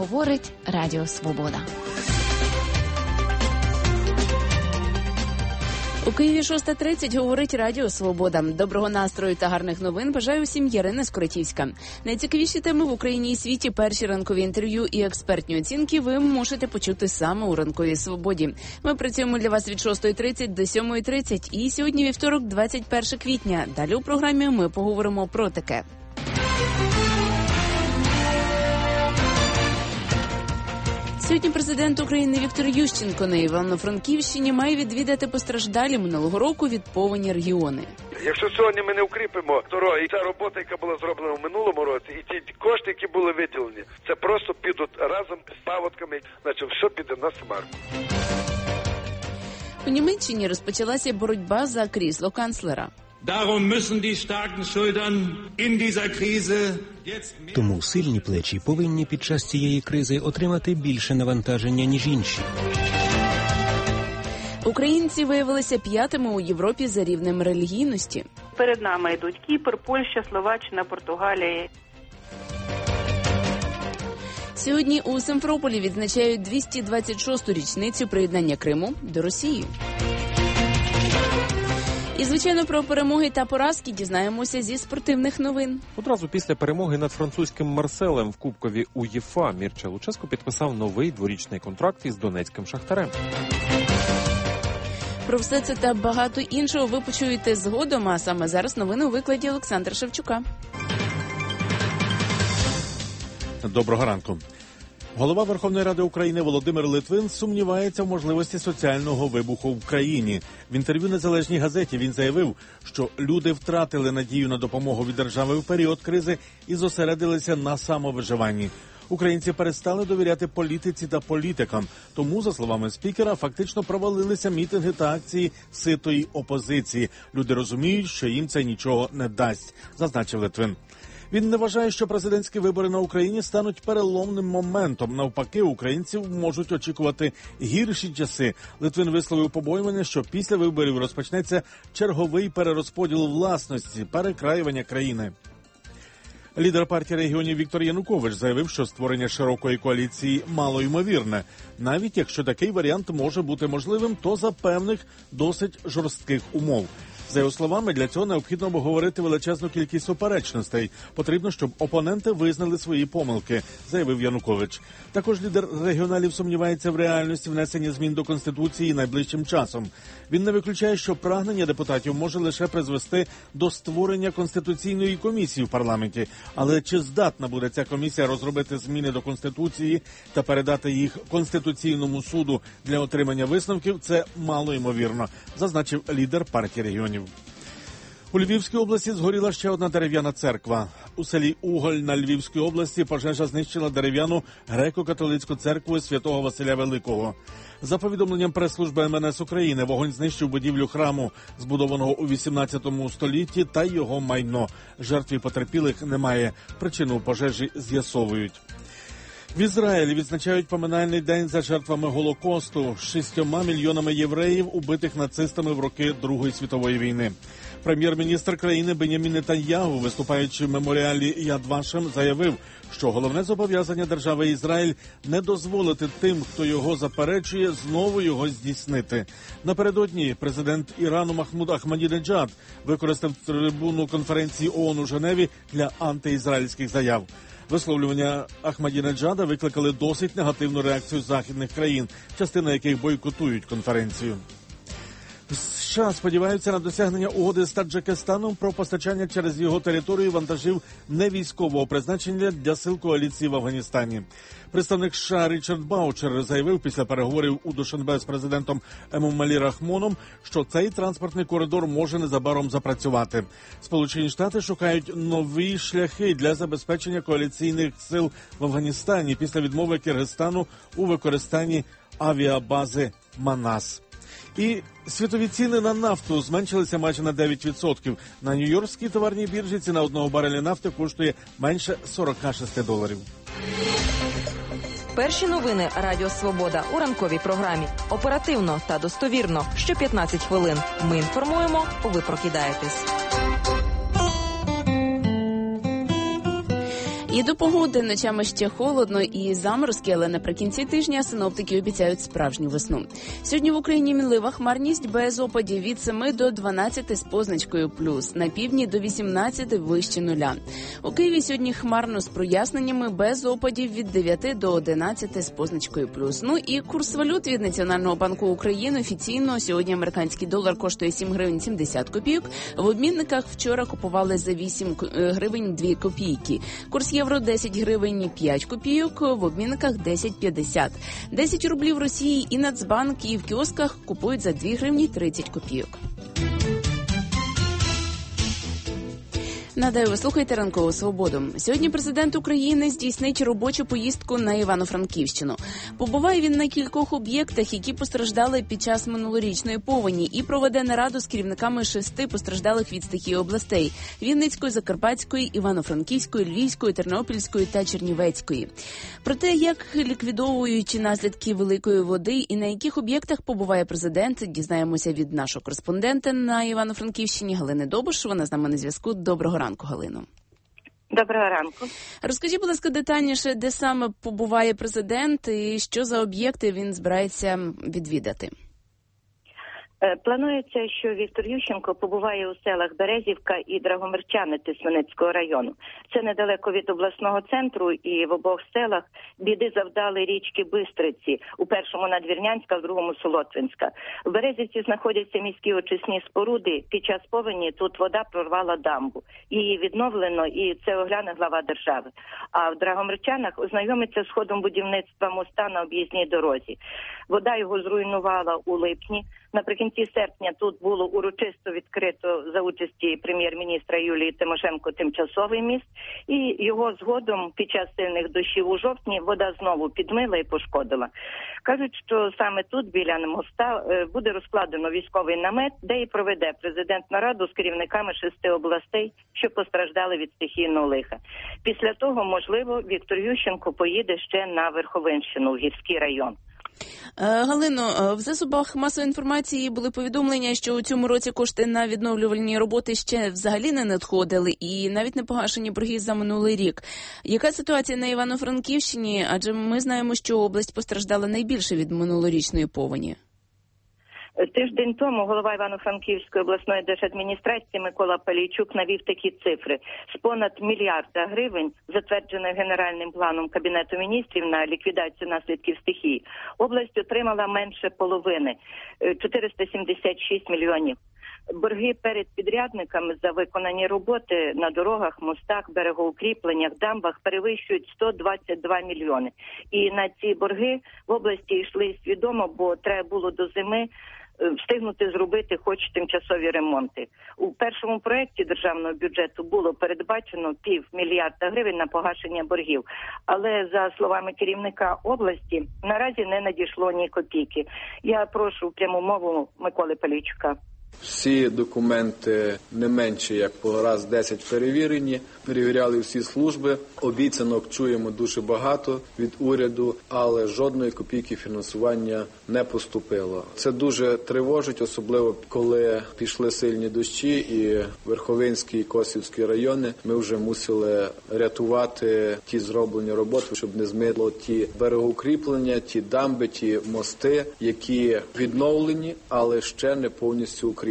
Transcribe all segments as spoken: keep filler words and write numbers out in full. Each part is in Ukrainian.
Говорить Радіо Свобода. У Києві шоста тридцять говорить Радіо Свобода. Доброго настрою та гарних новин бажаю усім Ярина Скоротівська. Найцікавіші теми в Україні і світі, перші ранкові інтерв'ю і експертні оцінки ви можете почути саме у Ранковій Свободі. Ми працюємо для вас від шостої тридцять до сьомої тридцять. І сьогодні вівторок, двадцять перше квітня. Далі у програмі ми поговоримо про таке. Сьогодні президент України Віктор Ющенко на Івано-Франківщині має відвідати постраждалі минулого року від повені регіони. Якщо сьогодні ми не укріпимо дороги, і ця робота, яка була зроблена в минулому році, і ті кошти, які були виділені, це просто підуть разом з паводками, значить все піде на смарку. У Німеччині розпочалася боротьба за крісло канцлера. Тому сильні плечі повинні під час цієї кризи отримати більше навантаження, ніж інші. Українці виявилися п'ятими у Європі за рівнем релігійності. Перед нами йдуть Кіпр, Польща, Словаччина, Португалія. Сьогодні у Симферополі відзначають двісті двадцять шосту річницю приєднання Криму до Росії. І, звичайно, про перемоги та поразки дізнаємося зі спортивних новин. Одразу після перемоги над французьким Марселем в Кубкові УЄФА Мірча Луческо підписав новий дворічний контракт із донецьким Шахтарем. Про все це та багато іншого ви почуєте згодом, а саме зараз новини у викладі Олександра Шевчука. Доброго ранку. Голова Верховної Ради України Володимир Литвин сумнівається в можливості соціального вибуху в країні. В інтерв'ю «Незалежній газеті» він заявив, що люди втратили надію на допомогу від держави в період кризи і зосередилися на самовиживанні. Українці перестали довіряти політиці та політикам. Тому, за словами спікера, фактично провалилися мітинги та акції ситої опозиції. Люди розуміють, що їм це нічого не дасть, зазначив Литвин. Він не вважає, що президентські вибори на Україні стануть переломним моментом. Навпаки, українців можуть очікувати гірші часи. Литвин висловив побоювання, що після виборів розпочнеться черговий перерозподіл власності, перекраювання країни. Лідер партії регіонів Віктор Янукович заявив, що створення широкої коаліції малоймовірне. Навіть якщо такий варіант може бути можливим, то за певних досить жорстких умов. За його словами, для цього необхідно обговорити величезну кількість суперечностей. Потрібно, щоб опоненти визнали свої помилки, заявив Янукович. Також лідер регіоналів сумнівається в реальності внесення змін до Конституції найближчим часом. Він не виключає, що прагнення депутатів може лише призвести до створення Конституційної комісії в парламенті. Але чи здатна буде ця комісія розробити зміни до Конституції та передати їх Конституційному суду для отримання висновків, це малоймовірно, зазначив лідер партії регіонів. У Львівській області згоріла ще одна дерев'яна церква. У селі Уголь на Львівській області пожежа знищила дерев'яну греко-католицьку церкву Святого Василя Великого. За повідомленням прес-служби ем ен ес України, вогонь знищив будівлю храму, збудованого у вісімнадцятому столітті, та його майно. Жертв і потерпілих немає. Причину пожежі з'ясовують. В Ізраїлі відзначають поминальний день за жертвами Голокосту, шістьома мільйонами євреїв, убитих нацистами в роки Другої світової війни. Прем'єр-міністр країни Бенямін Нетаньягу, виступаючи в меморіалі Яд Вашем, заявив, що головне зобов'язання держави Ізраїль – не дозволити тим, хто його заперечує, знову його здійснити. Напередодні президент Ірану Махмуд Ахмадінеджад використав трибуну конференції ООН у Женеві для антиізраїльських заяв. Висловлювання Ахмадінеджада викликали досить негативну реакцію західних країн, частина яких бойкотують конференцію. США сподіваються на досягнення угоди з Таджикистаном про постачання через його територію вантажів невійськового призначення для сил коаліції в Афганістані. Представник США Річард Баучер заявив після переговорів у Душанбе з президентом Емомалі Рахмоном, що цей транспортний коридор може незабаром запрацювати. Сполучені Штати шукають нові шляхи для забезпечення коаліційних сил в Афганістані після відмови Киргизстану у використанні авіабази Манас. І світові ціни на нафту зменшилися майже на дев'ять відсотків. На Нью-Йоркській товарній біржі ціна одного бареля нафти коштує менше сорок шість доларів. Перші новини Радіо Свобода у ранковій програмі. Оперативно та достовірно. Що п'ятнадцять хвилин. Ми інформуємо, ви прокидаєтесь. І до погоди ночами ще холодно і заморозки, але наприкінці тижня синоптики обіцяють справжню весну. Сьогодні в Україні мінлива хмарність без опадів від семи до дванадцяти з позначкою плюс, на півдні до вісімнадцяти вище нуля. У Києві сьогодні хмарно з проясненнями без опадів від дев'яти до одинадцяти з позначкою плюс. Ну і курс валют від Національного банку України офіційно сьогодні американський долар коштує сім гривень сімдесят копійок. В обмінниках вчора купували за вісім гривень дві копійки. Курс євро десять гривень п'ять копійок, в обмінниках десять п'ятдесят. десять рублів Росії і Нацбанк, і в кіосках купують за дві гривні тридцять копійок. Нагадаю, ви слухаєте «Ранкову свободу». Сьогодні президент України здійснить робочу поїздку на Івано-Франківщину. Побуває він на кількох об'єктах, які постраждали під час минулорічної повені, і проведе нараду з керівниками шести постраждалих від стихії областей – Вінницької, Закарпатської, Івано-Франківської, Львівської, Тернопільської та Чернівецької. Про те, як ліквідовуючи наслідки великої води і на яких об'єктах побуває президент, дізнаємося від нашого кореспондента на Івано-Франківщині Галини Добуш. Вона з нами на зв'язку. Доброго ранку, Галино. Доброго ранку. Розкажіть, будь ласка, детальніше, де саме побуває президент і що за об'єкти він збирається відвідати? Планується, що Віктор Ющенко побуває у селах Березівка і Драгомирчани Тисменецького району. Це недалеко від обласного центру, і в обох селах біди завдали річки Бистриці, у першому Надвірнянська, в другому Солотвинська. В Березівці знаходяться міські очисні споруди. Під час повені тут вода прорвала дамбу. Її відновлено, і це огляне глава держави. А в Драгомирчанах ознайомиться з ходом будівництва моста на об'їзній дорозі. Вода його зруйнувала у липні. Наприкінці серпня тут було урочисто відкрито за участі прем'єр-міністра Юлії Тимошенко тимчасовий міст, і його згодом під час сильних дощів у жовтні вода знову підмила і пошкодила. Кажуть, що саме тут, біля моста, буде розкладено військовий намет, де і проведе президент нараду з керівниками шести областей, що постраждали від стихійного лиха. Після того, можливо, Віктор Ющенко поїде ще на Верховинщину, в Гірський район. Галино, в засобах масової інформації були повідомлення, що у цьому році кошти на відновлювальні роботи ще взагалі не надходили і навіть не погашені борги за минулий рік. Яка ситуація на Івано-Франківщині? Адже ми знаємо, що область постраждала найбільше від минулорічної повені. Тиждень тому голова Івано-Франківської обласної держадміністрації Микола Палійчук навів такі цифри. З понад мільярда гривень, затверджених Генеральним планом Кабінету міністрів на ліквідацію наслідків стихії, область отримала менше половини – чотириста сімдесят шість мільйонів. Борги перед підрядниками за виконані роботи на дорогах, мостах, берегоукріпленнях, дамбах перевищують сто двадцять два мільйони. І на ці борги в області йшли свідомо, бо треба було до зими встигнути зробити хоч тимчасові ремонти. У першому проєкті державного бюджету було передбачено пів мільярда гривень на погашення боргів. Але, за словами керівника області, наразі не надійшло ні копійки. Я прошу пряму мову Миколи Палійчука. Всі документи не менше, як по раз десять перевірені, перевіряли всі служби. Обіцянок чуємо дуже багато від уряду, але жодної копійки фінансування не поступило. Це дуже тривожить, особливо коли пішли сильні дощі і Верховинський і Косівський райони. Ми вже мусили рятувати ті зроблені роботи, щоб не змило ті берегоукріплення, ті дамби, ті мости, які відновлені, але ще не повністю укріплені.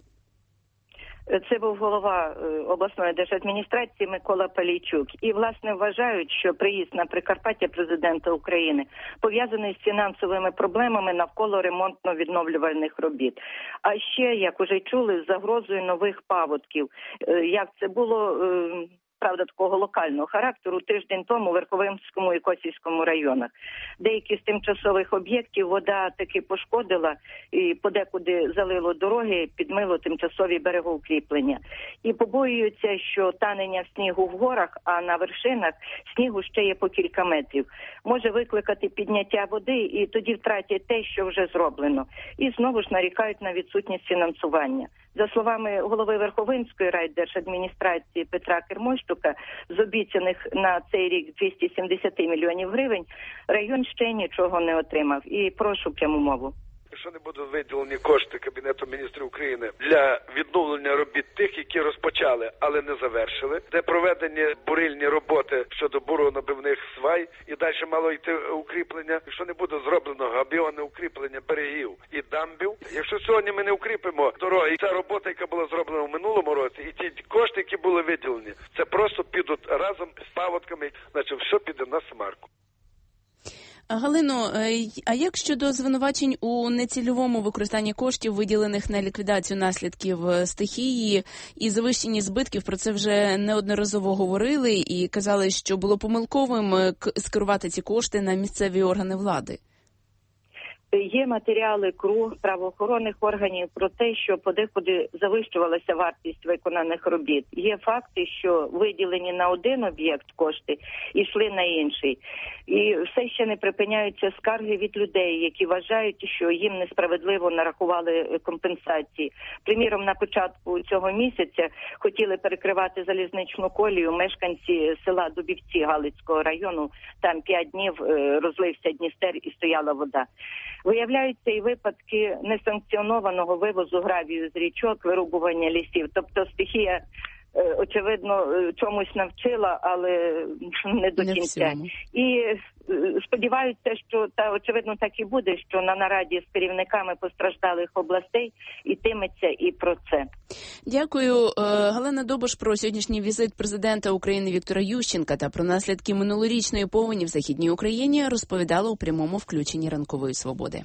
Це був голова обласної держадміністрації Микола Палійчук. І, власне, вважають, що приїзд на Прикарпаття президента України пов'язаний з фінансовими проблемами навколо ремонтно-відновлювальних робіт. А ще, як уже чули, з загрозою нових паводків. Як це було... правда, такого локального характеру, тиждень тому в Верховинському і Косівському районах. Деякі з тимчасових об'єктів вода таки пошкодила і подекуди залило дороги, підмило тимчасові берегоукріплення. І побоюються, що танення снігу в горах, а на вершинах снігу ще є по кілька метрів. Може викликати підняття води, і тоді втратять те, що вже зроблено. І знову ж нарікають на відсутність фінансування. За словами голови Верховинської райдержадміністрації Петра Кермощука, з обіцяних на цей рік двісті сімдесят мільйонів гривень, район ще нічого не отримав. І прошу пряму мову. Якщо не будуть виділені кошти Кабінету міністрів України для відновлення робіт тих, які розпочали, але не завершили, де проведені бурильні роботи щодо буронабивних свай і далі мало йти укріплення, якщо не буде зроблено габіоне укріплення берегів і дамбів, якщо сьогодні ми не укріпимо дороги, і ця робота, яка була зроблена в минулому році, і ті кошти, які були виділені, це просто підуть разом з паводками, значить все піде на смарку. Галино, а як щодо звинувачень у нецільовому використанні коштів, виділених на ліквідацію наслідків стихії і завищені збитків, про це вже неодноразово говорили і казали, що було помилковим скерувати ці кошти на місцеві органи влади? Є матеріали КРУ, правоохоронних органів про те, що подекуди завищувалася вартість виконаних робіт. Є факти, що виділені на один об'єкт кошти йшли на інший. І все ще не припиняються скарги від людей, які вважають, що їм несправедливо нарахували компенсації. Приміром, на початку цього місяця хотіли перекривати залізничну колію мешканці села Дубівці Галицького району. Там п'ять днів розлився Дністер і стояла вода. Виявляються і випадки несанкціонованого вивозу гравію з річок, вирубування лісів. Тобто стихія, очевидно, чомусь навчила, але не до кінця. І сподіваються, що, та очевидно так і буде, що на нараді з керівниками постраждалих областей йтиметься і про це. Дякую. Галина Добуш про сьогоднішній візит президента України Віктора Ющенка та про наслідки минулорічної повені в Західній Україні розповідала у прямому включенні Ранкової Свободи.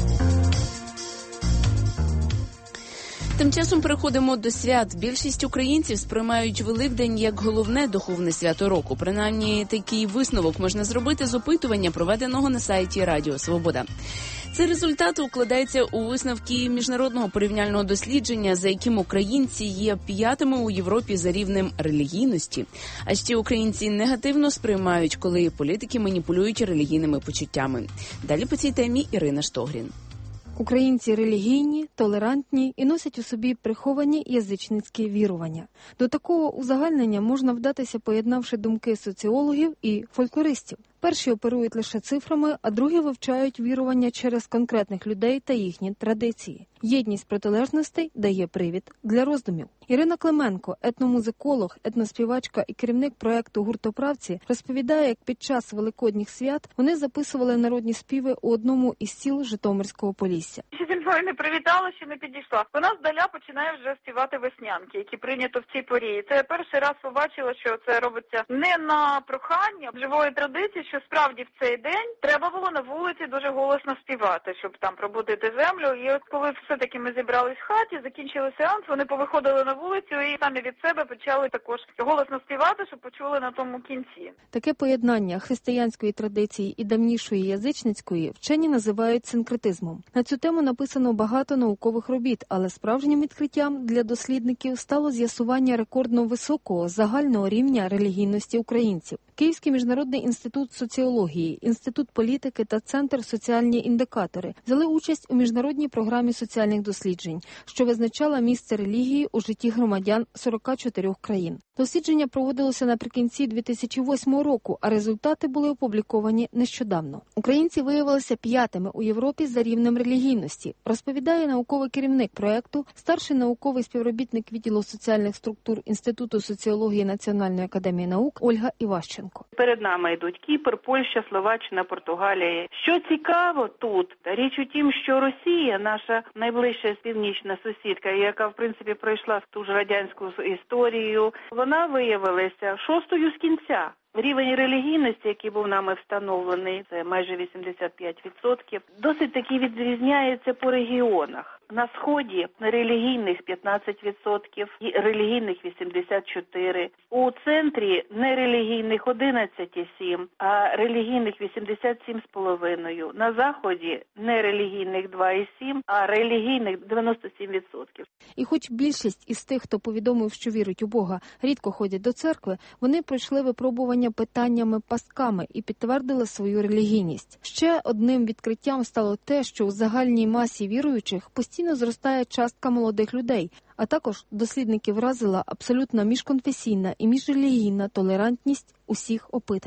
Тим часом переходимо до свят. Більшість українців сприймають Великдень як головне духовне свято року. Принаймні, такий висновок можна зробити з опитування, проведеного на сайті Радіо Свобода. Цей результат укладається у висновки міжнародного порівняльного дослідження, за яким українці є п'ятими у Європі за рівнем релігійності. А ще українці негативно сприймають, коли політики маніпулюють релігійними почуттями. Далі по цій темі Ірина Штогрін. Українці релігійні, толерантні і носять у собі приховані язичницькі вірування. До такого узагальнення можна вдатися, поєднавши думки соціологів і фольклористів. Перші оперують лише цифрами, а другі вивчають вірування через конкретних людей та їхні традиції. Єдність протилежностей дає привід для роздумів. Ірина Клименко, етномузиколог, етноспівачка і керівник проєкту «Гуртоправці», розповідає, як під час великодніх свят вони записували народні співи у одному із сіл Житомирського Полісся. Ще зі мною не привітала, ще не підійшла. Вона здаля починає вже співати веснянки, які прийнято в цій порі. Це я перший раз побачила, що це робиться не на прохання живої традиції, що справді в цей день треба було на вулиці дуже голосно співати, щоб там пробудити землю. І от коли все-таки ми зібрались в хаті, закінчили сеанс, вони повиходили на вулицю і самі від себе почали також голосно співати, щоб почули на тому кінці. Таке поєднання християнської традиції і давнішої язичницької вчені називають синкретизмом. На цю тему написано багато наукових робіт, але справжнім відкриттям для дослідників стало з'ясування рекордно високого загального рівня релігійності українців. Київський міжнародний інститут соціології, Інститут політики та Центр соціальні індикатори взяли участь у міжнародній програмі соціальних досліджень, що визначала місце релігії у житті громадян сорока чотирьох країн. Дослідження проводилося наприкінці дві тисячі восьмого року, а результати були опубліковані нещодавно. Українці виявилися п'ятими у Європі за рівнем релігійності, розповідає науковий керівник проєкту, старший науковий співробітник відділу соціальних структур Інституту соціології Національної академії наук Ольга Іващенко. Перед нами йдуть Кіпр, Польща, Словаччина, Португалія. Що цікаво тут, річ у тім, що Росія, наша найближча північна сусідка, яка в принципі пройшла ту ж радянську історію, вона виявилася шостою з кінця. Рівень релігійності, який був нами встановлений, це майже вісімдесят п'ять відсотків, досить таки відрізняється по регіонах. На Сході релігійних п'ятнадцять відсотків, і релігійних вісімдесят чотири відсотки. У центрі нерелігійних одинадцять цілих сім десятих, а релігійних вісімдесят сім цілих п'ять десятих. На Заході нерелігійних два цілих сім десятих, а релігійних дев'яносто сім відсотків. І хоч більшість із тих, хто повідомив, що вірить у Бога, рідко ходять до церкви, вони пройшли випробування питаннями-пастками і підтвердили свою релігійність. Ще одним відкриттям стало те, що у загальній масі віруючих постійно зростає частка молодих людей, а також дослідників вразила абсолютна міжконфесійна і міжрелігійна толерантність усіх опитаних.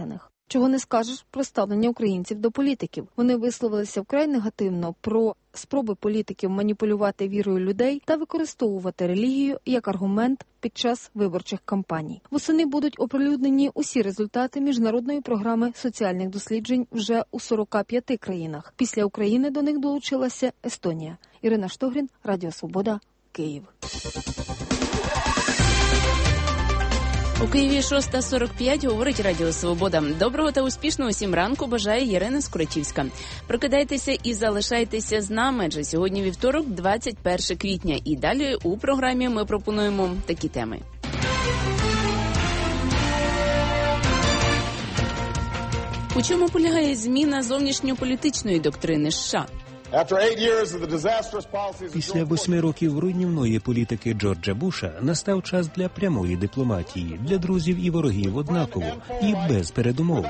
Чого не скажеш про ставлення українців до політиків. Вони висловилися вкрай негативно про спроби політиків маніпулювати вірою людей та використовувати релігію як аргумент під час виборчих кампаній. Восени будуть оприлюднені усі результати міжнародної програми соціальних досліджень вже у сорока п'яти країнах. Після України до них долучилася Естонія. Ірина Штогрін, Радіо Свобода, Київ. У Києві шоста сорок п'ять, говорить Радіо Свобода. Доброго та успішного усім ранку бажає Ірина Скорочівська. Прокидайтеся і залишайтеся з нами, адже сьогодні вівторок, двадцять перше квітня. І далі у програмі ми пропонуємо такі теми. У чому полягає зміна зовнішньополітичної доктрини США? Після восьми років руйнівної політики Джорджа Буша настав час для прямої дипломатії, для друзів і ворогів однаково, і без передумов.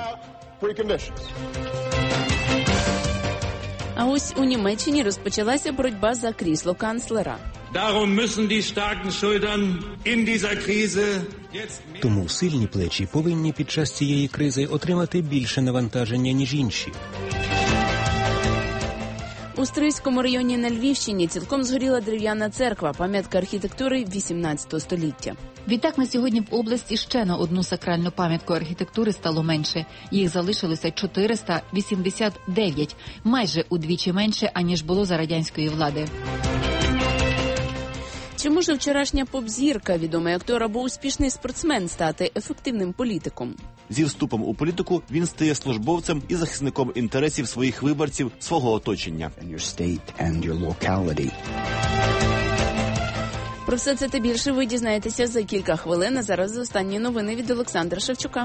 А ось у Німеччині розпочалася боротьба за крісло канцлера. Тому сильні плечі повинні під час цієї кризи отримати більше навантаження, ніж інші. У Стрийському районі на Львівщині цілком згоріла дерев'яна церква, пам'ятка архітектури вісімнадцятого століття. Відтак на сьогодні в області ще на одну сакральну пам'ятку архітектури стало менше. Їх залишилося чотириста вісімдесят дев'ять, майже удвічі менше, аніж було за радянської влади. Чи може вчорашня поп-зірка, відомий актор або успішний спортсмен стати ефективним політиком? Зі вступом у політику він стає службовцем і захисником інтересів своїх виборців, свого оточення. Про все це та більше ви дізнаєтеся за кілька хвилин, а зараз останні новини від Олександра Шевчука.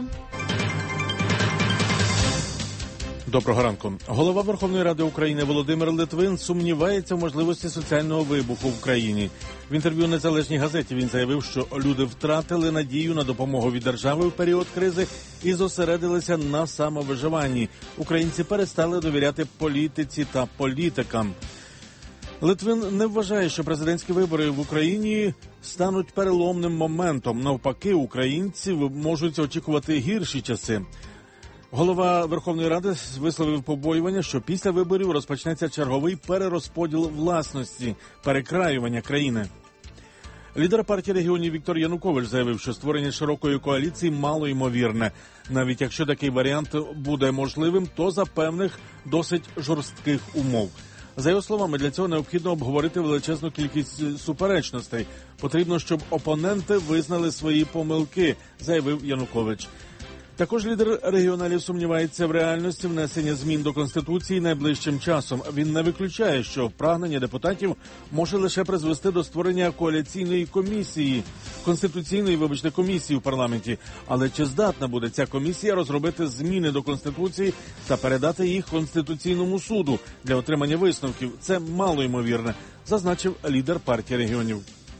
Доброго ранку. Голова Верховної Ради України Володимир Литвин сумнівається в можливості соціального вибуху в країні. В інтерв'ю «Незалежній газеті» він заявив, що люди втратили надію на допомогу від держави в період кризи і зосередилися на самовиживанні. Українці перестали довіряти політиці та політикам. Литвин не вважає, що президентські вибори в Україні стануть переломним моментом. Навпаки, українці можуть очікувати гірші часи. Голова Верховної Ради висловив побоювання, що після виборів розпочнеться черговий перерозподіл власності, перекраювання країни. Лідер партії регіонів Віктор Янукович заявив, що створення широкої коаліції малоймовірне. Навіть якщо такий варіант буде можливим, то за певних досить жорстких умов. За його словами, для цього необхідно обговорити величезну кількість суперечностей. Потрібно, щоб опоненти визнали свої помилки, заявив Янукович. Також лідер регіоналів сумнівається в реальності внесення змін до Конституції найближчим часом. Він не виключає, що прагнення депутатів може лише призвести до створення коаліційної комісії, конституційної, вибачте, комісії в парламенті. Але чи здатна буде ця комісія розробити зміни до Конституції та передати їх Конституційному суду для отримання висновків? Це малоймовірне, зазначив лідер партії регіонів.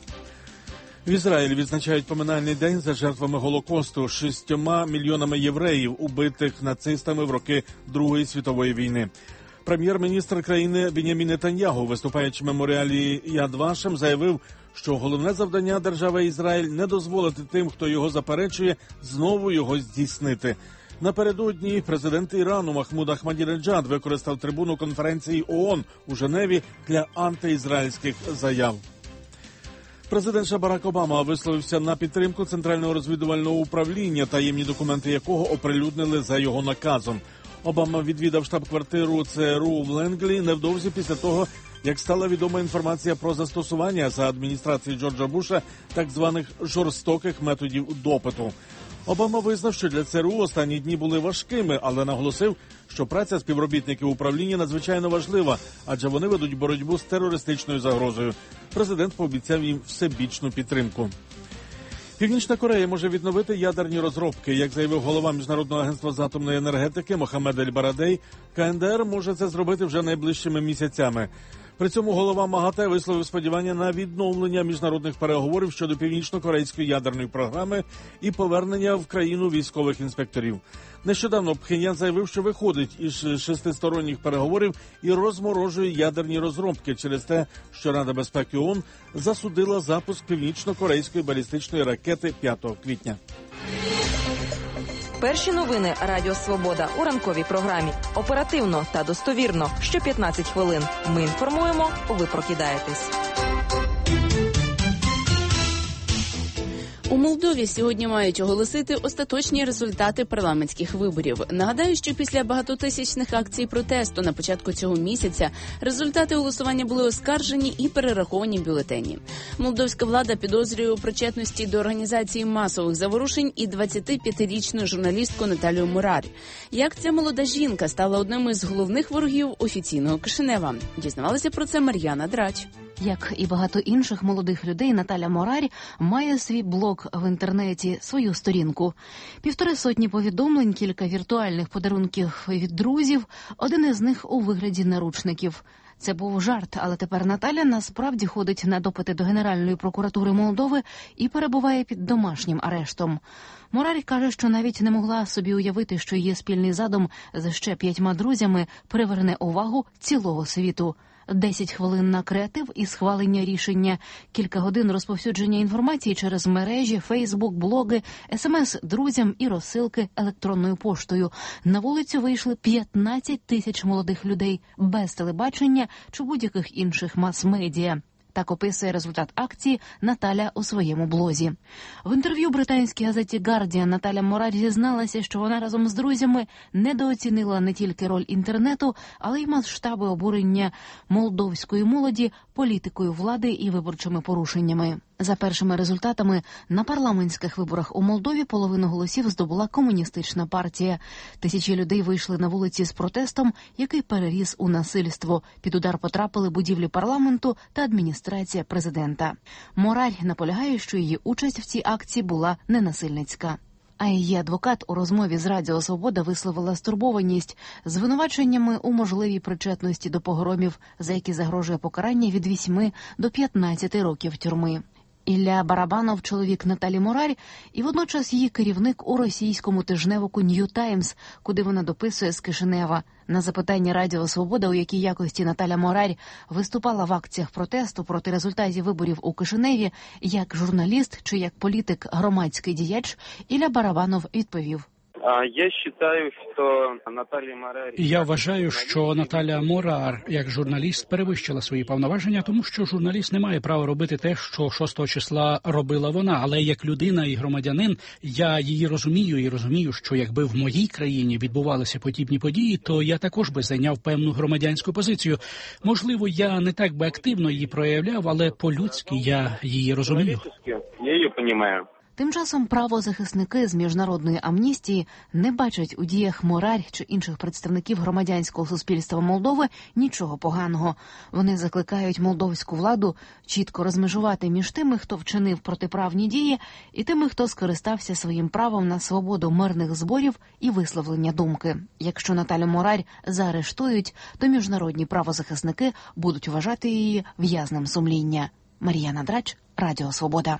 В Ізраїлі відзначають поминальний день за жертвами Голокосту, шістьома мільйонами євреїв, убитих нацистами в роки Другої світової війни. Прем'єр-міністр країни Бенямін Нетаньяху, виступаючи в меморіалі Яд Вашем, заявив, що головне завдання держави Ізраїль – не дозволити тим, хто його заперечує, знову його здійснити. Напередодні президент Ірану Махмуд Ахмадінеджад використав трибуну конференції ООН у Женеві для антиізраїльських заяв. Президент Барак Обама висловився на підтримку Центрального розвідувального управління, таємні документи якого оприлюднили за його наказом. Обама відвідав штаб-квартиру ЦРУ в Ленглі невдовзі після того, як стала відома інформація про застосування за адміністрації Джорджа Буша так званих жорстоких методів допиту. Обама визнав, що для ЦРУ останні дні були важкими, але наголосив, що праця співробітників управління надзвичайно важлива, адже вони ведуть боротьбу з терористичною загрозою. Президент пообіцяв їм всебічну підтримку. Північна Корея може відновити ядерні розробки. Як заявив голова Міжнародного агентства з атомної енергетики Мохаммед Ель-Барадей, КНДР може це зробити вже найближчими місяцями. При цьому голова МАГАТЕ висловив сподівання на відновлення міжнародних переговорів щодо північно-корейської ядерної програми і повернення в країну військових інспекторів. Нещодавно Пхеньян заявив, що виходить із шестисторонніх переговорів і розморожує ядерні розробки через те, що Рада безпеки ООН засудила запуск північно-корейської балістичної ракети п'ятого квітня. Перші новини Радіо Свобода у ранковій програмі. Оперативно та достовірно. Що п'ятнадцять хвилин. Ми інформуємо, ви прокидаєтесь. У Молдові сьогодні мають оголосити остаточні результати парламентських виборів. Нагадаю, що після багатотисячних акцій протесту на початку цього місяця результати голосування були оскаржені і перераховані бюлетені. Молдовська влада підозрює у причетності до організації масових заворушень і двадцятип'ятирічну журналістку Наталію Морар. Як ця молода жінка стала одним із головних ворогів офіційного Кишинева? Дізнавалася про це Мар'яна Драч. Як і багато інших молодих людей, Наталя Морар має свій блог в інтернеті, свою сторінку. Півтори сотні повідомлень, кілька віртуальних подарунків від друзів, один із них у вигляді наручників. Це був жарт, але тепер Наталя насправді ходить на допити до Генеральної прокуратури Молдови і перебуває під домашнім арештом. Морар каже, що навіть не могла собі уявити, що її спільний задум з ще п'ятьма друзями приверне увагу цілого світу. Десять хвилин на креатив і схвалення рішення, кілька годин розповсюдження інформації через мережі, Фейсбук, блоги, смс друзям і розсилки електронною поштою. На вулицю вийшли п'ятнадцять тисяч молодих людей без телебачення чи будь-яких інших мас-медіа. Так описує результат акції Наталя у своєму блозі. В інтерв'ю британській газеті «Гардіан» Наталя Морар зізналася, що вона разом з друзями недооцінила не тільки роль інтернету, але й масштаби обурення молдовської молоді політикою влади і виборчими порушеннями. За першими результатами, на парламентських виборах у Молдові половину голосів здобула комуністична партія. Тисячі людей вийшли на вулиці з протестом, який переріс у насильство. Під удар потрапили будівлі парламенту та адміністрація президента. Морар наполягає, що її участь в цій акції була ненасильницька. А її адвокат у розмові з Радіо Свобода висловила стурбованість звинуваченнями у можливій причетності до погромів, за які загрожує покарання від вісьми до п'ятнадцяти років тюрми. Ілля Барабанов – чоловік Наталі Морар і водночас її керівник у російському тижневику «Нью Таймс», куди вона дописує з Кишинева. На запитання Радіо Свобода, у якій якості Наталя Морар виступала в акціях протесту проти результатів виборів у Кишиневі, як журналіст чи як політик, громадський діяч, Ілля Барабанов відповів. Я вважаю, що Наталія Морар... Я вважаю, що Наталя Морар, як журналіст, перевищила свої повноваження, тому що журналіст не має права робити те, що шостого числа робила вона. Але як людина і громадянин, я її розумію і розумію, що якби в моїй країні відбувалися подібні події, то я також би зайняв певну громадянську позицію. Можливо, я не так би активно її проявляв, але по-людськи я її розумію. Я її розумію. Тим часом правозахисники з міжнародної амністії не бачать у діях Морар чи інших представників громадянського суспільства Молдови нічого поганого. Вони закликають молдовську владу чітко розмежувати між тими, хто вчинив протиправні дії, і тими, хто скористався своїм правом на свободу мирних зборів і висловлення думки. Якщо Наталю Морар заарештують, то міжнародні правозахисники будуть вважати її в'язнем сумління. Мар'яна Драч, Радіо Свобода.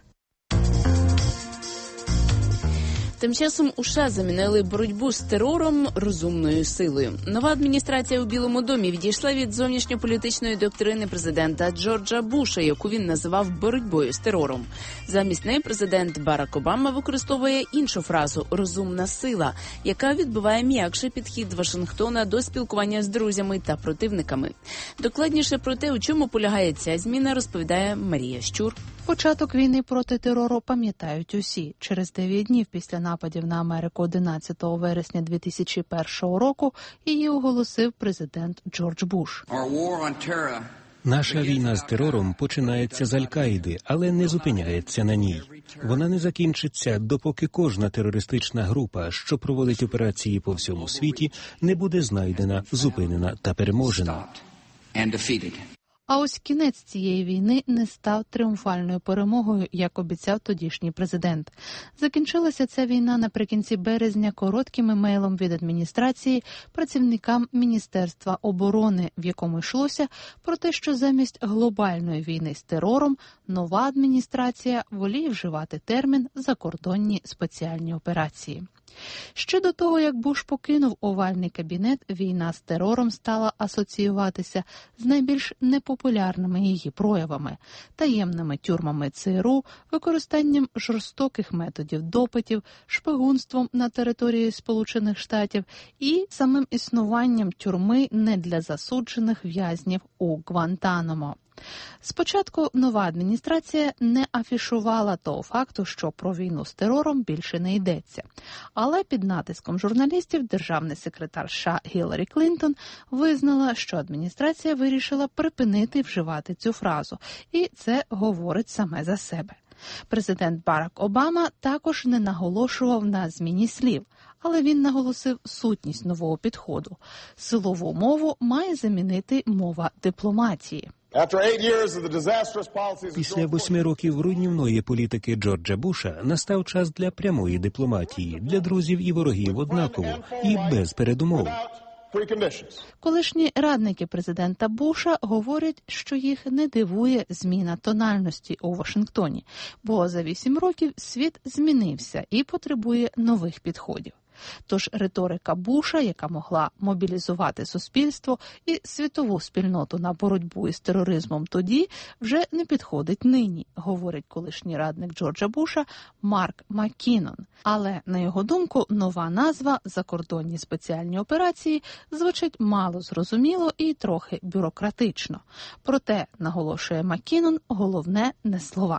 Тим часом у США замінили боротьбу з терором розумною силою. Нова адміністрація у Білому домі відійшла від зовнішньополітичної доктрини президента Джорджа Буша, яку він називав боротьбою з терором. Замість неї президент Барак Обама використовує іншу фразу «розумна сила», яка відбиває м'якший підхід Вашингтона до спілкування з друзями та противниками. Докладніше про те, у чому полягає ця зміна, розповідає Марія Щур. Початок війни проти терору пам'ятають усі. Через дев'ять днів після нападів на Америку одинадцятого вересня дві тисячі першого року її оголосив президент Джордж Буш. Наша війна з терором починається з Аль-Каїди, але не зупиняється на ній. Вона не закінчиться, допоки кожна терористична група, що проводить операції по всьому світі, не буде знайдена, зупинена та переможена. А ось кінець цієї війни не став тріумфальною перемогою, як обіцяв тодішній президент. Закінчилася ця війна наприкінці березня коротким емейлом від адміністрації працівникам Міністерства оборони, в якому йшлося про те, що замість глобальної війни з терором нова адміністрація воліє вживати термін «закордонні спеціальні операції». Ще до того, як Буш покинув овальний кабінет, війна з терором стала асоціюватися з найбільш непопулярними її проявами – таємними тюрмами ЦРУ, використанням жорстоких методів допитів, шпигунством на території Сполучених Штатів і самим існуванням тюрми не для засуджених в'язнів у Гвантанамо. Спочатку нова адміністрація не афішувала того факту, що про війну з терором більше не йдеться. Але під натиском журналістів державний секретар США Гіларі Клінтон визнала, що адміністрація вирішила припинити вживати цю фразу. І це говорить саме за себе. Президент Барак Обама також не наголошував на зміні слів, але він наголосив сутність нового підходу. Силову мову має замінити мова дипломатії. Після восьми років руйнівної політики Джорджа Буша настав час для прямої дипломатії, для друзів і ворогів однаково і без передумов. Колишні радники президента Буша говорять, що їх не дивує зміна тональності у Вашингтоні, бо за вісім років світ змінився і потребує нових підходів. Тож риторика Буша, яка могла мобілізувати суспільство і світову спільноту на боротьбу із тероризмом тоді, вже не підходить нині, говорить колишній радник Джорджа Буша Марк Маккінон. Але, на його думку, нова назва «Закордонні спеціальні операції» звучить мало зрозуміло і трохи бюрократично. Проте, наголошує Маккінон, головне не слова.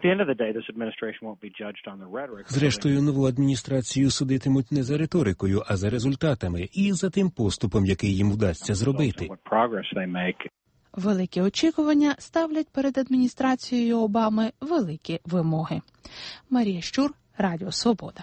Зрештою, нову адміністрацію судитимуть не за риторикою, а за результатами і за тим поступом, який їм вдасться зробити. Великі очікування ставлять перед адміністрацією Обами великі вимоги. Марія Щур, Радіо Свобода.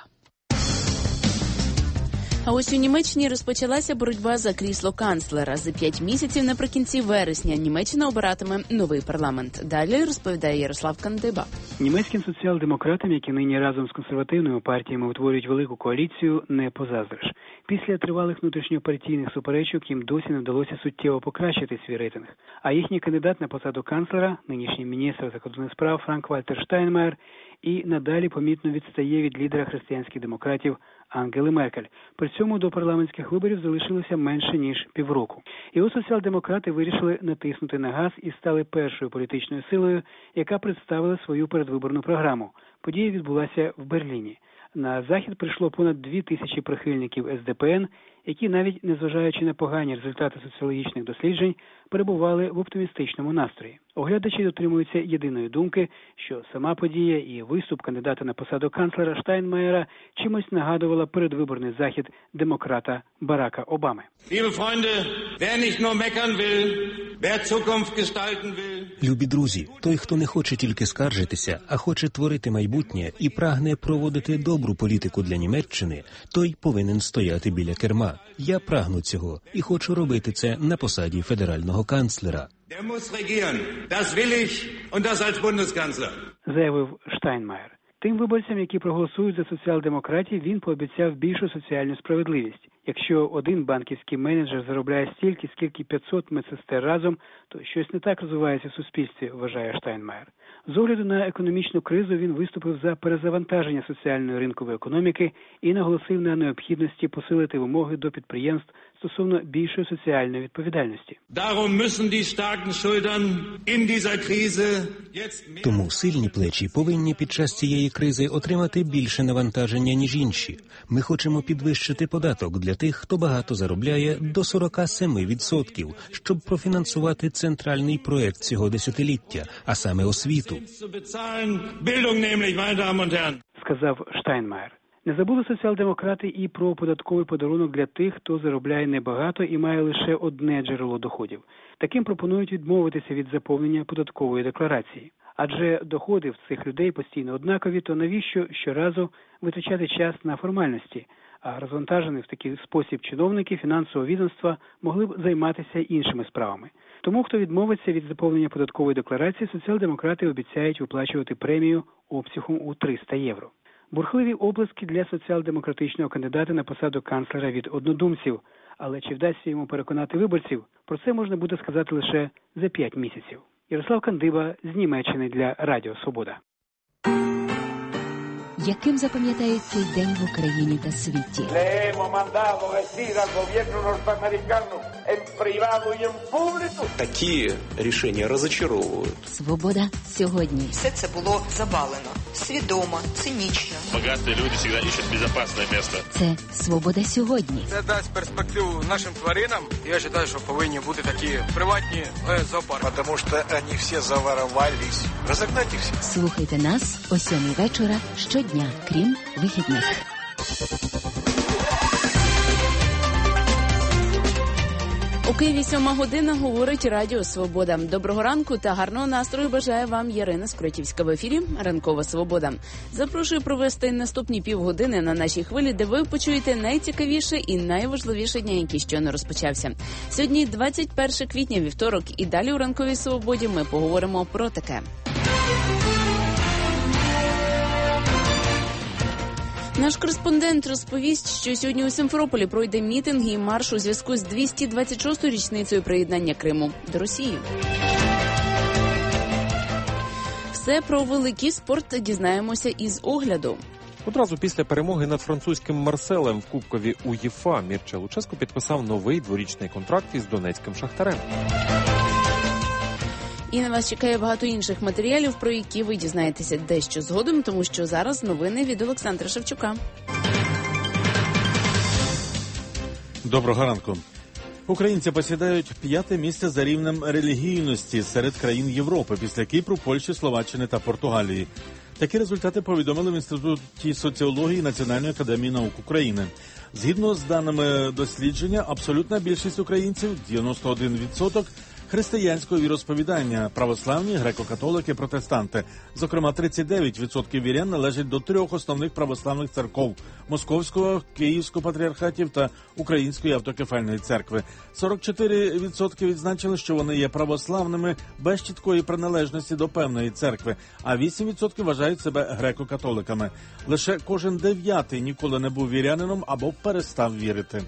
А ось у Німеччині розпочалася боротьба за крісло канцлера. За п'ять місяців наприкінці вересня Німеччина обиратиме новий парламент. Далі розповідає Ярослав Кандиба. Німецьким соціал-демократам, які нині разом з консервативними партіями утворюють велику коаліцію, не позаздриш. Після тривалих внутрішньопартійних суперечок їм досі не вдалося суттєво покращити свій рейтинг. А їхній кандидат на посаду канцлера, нинішній міністр закордонних справ Франк-Вальтер Штайнмаєр, і надалі помітно відстає від лідера християнських демократів Ангели Меркель. При цьому до парламентських виборів залишилося менше, ніж півроку. І ось соціал-демократи вирішили натиснути на газ і стали першою політичною силою, яка представила свою передвиборну програму. Подія відбулася в Берліні. На захід прийшло понад дві тисячі прихильників ес де пе ен, які, навіть незважаючи на погані результати соціологічних досліджень, перебували в оптимістичному настрої. Оглядачі дотримуються єдиної думки, що сама подія і виступ кандидата на посаду канцлера Штайнмаєра чимось нагадувала передвиборний захід демократа Барака Обами. Любі друзі, той, хто не хоче тільки скаржитися, а хоче творити майбутнє і прагне проводити добру політику для Німеччини, той повинен стояти біля керма. Я прагну цього і хочу робити це на посаді федерального канцлера. Заявив Штайнмаєр. Тим виборцям, які проголосують за соціал-демократів, він пообіцяв більшу соціальну справедливість. Якщо один банківський менеджер заробляє стільки, скільки п'ятсот медсестер разом, то щось не так розвивається в суспільстві, вважає Штайнмаєр. З огляду на економічну кризу він виступив за перезавантаження соціальної ринкової економіки і наголосив на необхідності посилити вимоги до підприємств стосовно більшої соціальної відповідальності. Тому сильні плечі повинні під час цієї кризи отримати більше навантаження, ніж інші. Ми хочемо підвищити податок для тих, хто багато заробляє, до сорок сім відсотків, щоб профінансувати центральний проект цього десятиліття, а саме освіту. Сказав Штайнмаєр. Не забули соціал-демократи і про податковий подарунок для тих, хто заробляє небагато і має лише одне джерело доходів. Таким пропонують відмовитися від заповнення податкової декларації. Адже доходи в цих людей постійно однакові, то навіщо щоразу витрачати час на формальності? А розвантажені в такий спосіб чиновники фінансового відомства могли б займатися іншими справами. Тому, хто відмовиться від заповнення податкової декларації, соціал-демократи обіцяють виплачувати премію обсягом у триста євро. Бурхливі оплески для соціал-демократичного кандидата на посаду канцлера від однодумців. Але чи вдасться йому переконати виборців, про це можна буде сказати лише за п'ять місяців. Ярослав Кандиба з Німеччини для Радіо Свобода. Яким запам'ятають цей день в Україні та світі? Такі рішення розчаровують. Свобода сьогодні. Все це було завалено. Свідомо, цинічно. Багаті люди завжди шукають безпечне місце. Це свобода сьогодні. Це дасть перспективу нашим тваринам. Я вважаю, що повинні бути такі приватні зоопарки. Тому що вони всі заворовались. Розогнати їх всіх. Слухайте нас о сьомій вечора щодня, крім вихідних. У Києві сьома година, говорить Радіо Свобода. Доброго ранку та гарного настрою бажає вам Ярина Скоротівська. В ефірі Ранкова Свобода. Запрошую провести наступні півгодини на нашій хвилі, де ви почуєте найцікавіше і найважливіше дня, який щойно розпочався. Сьогодні двадцять перше квітня, вівторок, і далі у Ранковій Свободі ми поговоримо про таке. Наш кореспондент розповість, що сьогодні у Сімферополі пройде мітинг і марш у зв'язку з двісті двадцять шостою річницею приєднання Криму до Росії. Все про великий спорт дізнаємося із огляду. Одразу після перемоги над французьким Марселем в Кубкові УЄФА Мірча Луческо підписав новий дворічний контракт із донецьким Шахтарем. І на вас чекає багато інших матеріалів, про які ви дізнаєтеся дещо згодом, тому що зараз новини від Олександра Шевчука. Доброго ранку. Українці посідають п'яте місце за рівнем релігійності серед країн Європи після Кіпру, Польщі, Словаччини та Португалії. Такі результати повідомили в Інституті соціології Національної академії наук України. Згідно з даними дослідження, абсолютна більшість українців – дев'яносто один відсоток – християнського віросповідання – православні, греко-католики, протестанти. Зокрема, тридцять дев'ять відсотків вірян належать до трьох основних православних церков – Московського, Київського патріархатів та Української автокефальної церкви. сорок чотири відсотки відзначили, що вони є православними без чіткої приналежності до певної церкви, а вісім відсотків вважають себе греко-католиками. Лише кожен дев'ятий ніколи не був вірянином або перестав вірити.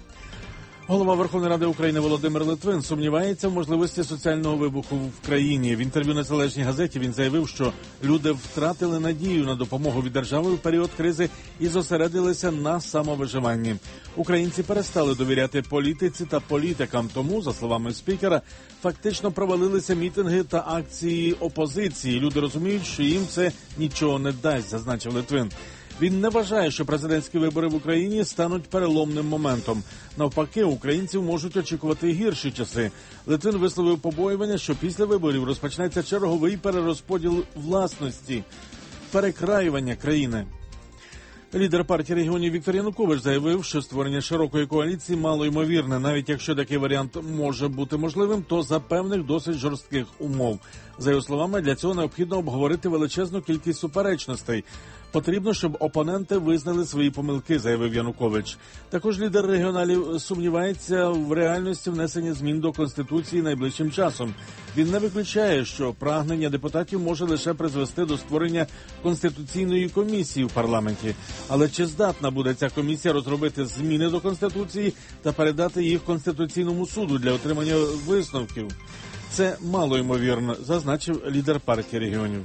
Голова Верховної Ради України Володимир Литвин сумнівається в можливості соціального вибуху в країні. В інтерв'ю «Незалежній газеті» він заявив, що люди втратили надію на допомогу від держави в період кризи і зосередилися на самовиживанні. Українці перестали довіряти політиці та політикам, тому, за словами спікера, фактично провалилися мітинги та акції опозиції. Люди розуміють, що їм це нічого не дасть, зазначив Литвин. Він не вважає, що президентські вибори в Україні стануть переломним моментом. Навпаки, українців можуть очікувати гірші часи. Литвин висловив побоювання, що після виборів розпочнеться черговий перерозподіл власності, перекраювання країни. Лідер партії регіонів Віктор Янукович заявив, що створення широкої коаліції малоймовірне. Навіть якщо такий варіант може бути можливим, то за певних досить жорстких умов. За його словами, для цього необхідно обговорити величезну кількість суперечностей. Потрібно, щоб опоненти визнали свої помилки, заявив Янукович. Також лідер регіоналів сумнівається в реальності внесення змін до Конституції найближчим часом. Він не виключає, що прагнення депутатів може лише призвести до створення Конституційної комісії в парламенті. Але чи здатна буде ця комісія розробити зміни до Конституції та передати їх Конституційному суду для отримання висновків? Це малоймовірно, зазначив лідер партії регіонів.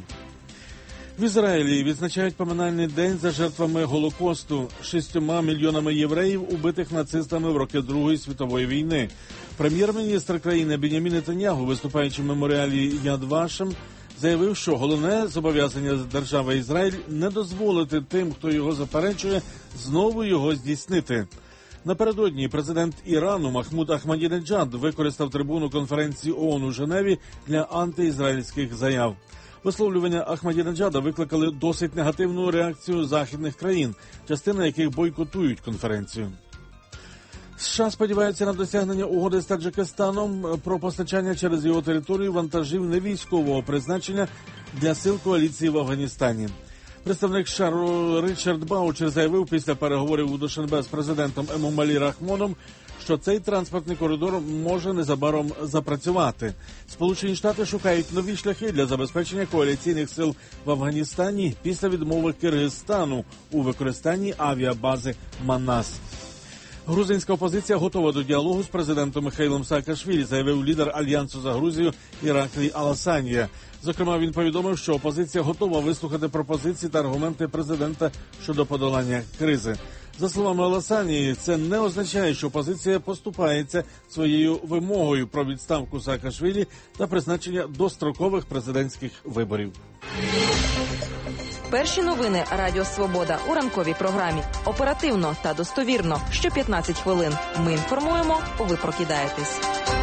В Ізраїлі відзначають поминальний день за жертвами Голокосту – шістьома мільйонами євреїв, убитих нацистами в роки Другої світової війни. Прем'єр-міністр країни Бенямін Нетаньяху, виступаючи в меморіалі Яд Вашем, заявив, що головне зобов'язання держави Ізраїль – не дозволити тим, хто його заперечує, знову його здійснити. Напередодні президент Ірану Махмуд Ахмадінеджад використав трибуну конференції ООН у Женеві для антиізраїльських заяв. Висловлювання Ахмадінеджада викликали досить негативну реакцію західних країн, частина яких бойкотують конференцію. США сподіваються на досягнення угоди з Таджикистаном про постачання через його територію вантажів невійськового призначення для сил коаліції в Афганістані. Представник США Ричард Баучер заявив після переговорів у Душанбе з президентом Емомалі Рахмоном, що цей транспортний коридор може незабаром запрацювати. Сполучені Штати шукають нові шляхи для забезпечення коаліційних сил в Афганістані після відмови Киргизстану у використанні авіабази Манас. Грузинська опозиція готова до діалогу з президентом Михайлом Саакашвілі, заявив лідер Альянсу за Грузію Іраклій Аласанья. Зокрема, він повідомив, що опозиція готова вислухати пропозиції та аргументи президента щодо подолання кризи. За словами Аласаньї, це не означає, що опозиція поступається своєю вимогою про відставку Саакашвілі та призначення дострокових президентських виборів. Перші новини Радіо Свобода у ранковій програмі. Оперативно та достовірно. Що п'ятнадцять хвилин. Ми інформуємо, ви прокидаєтесь.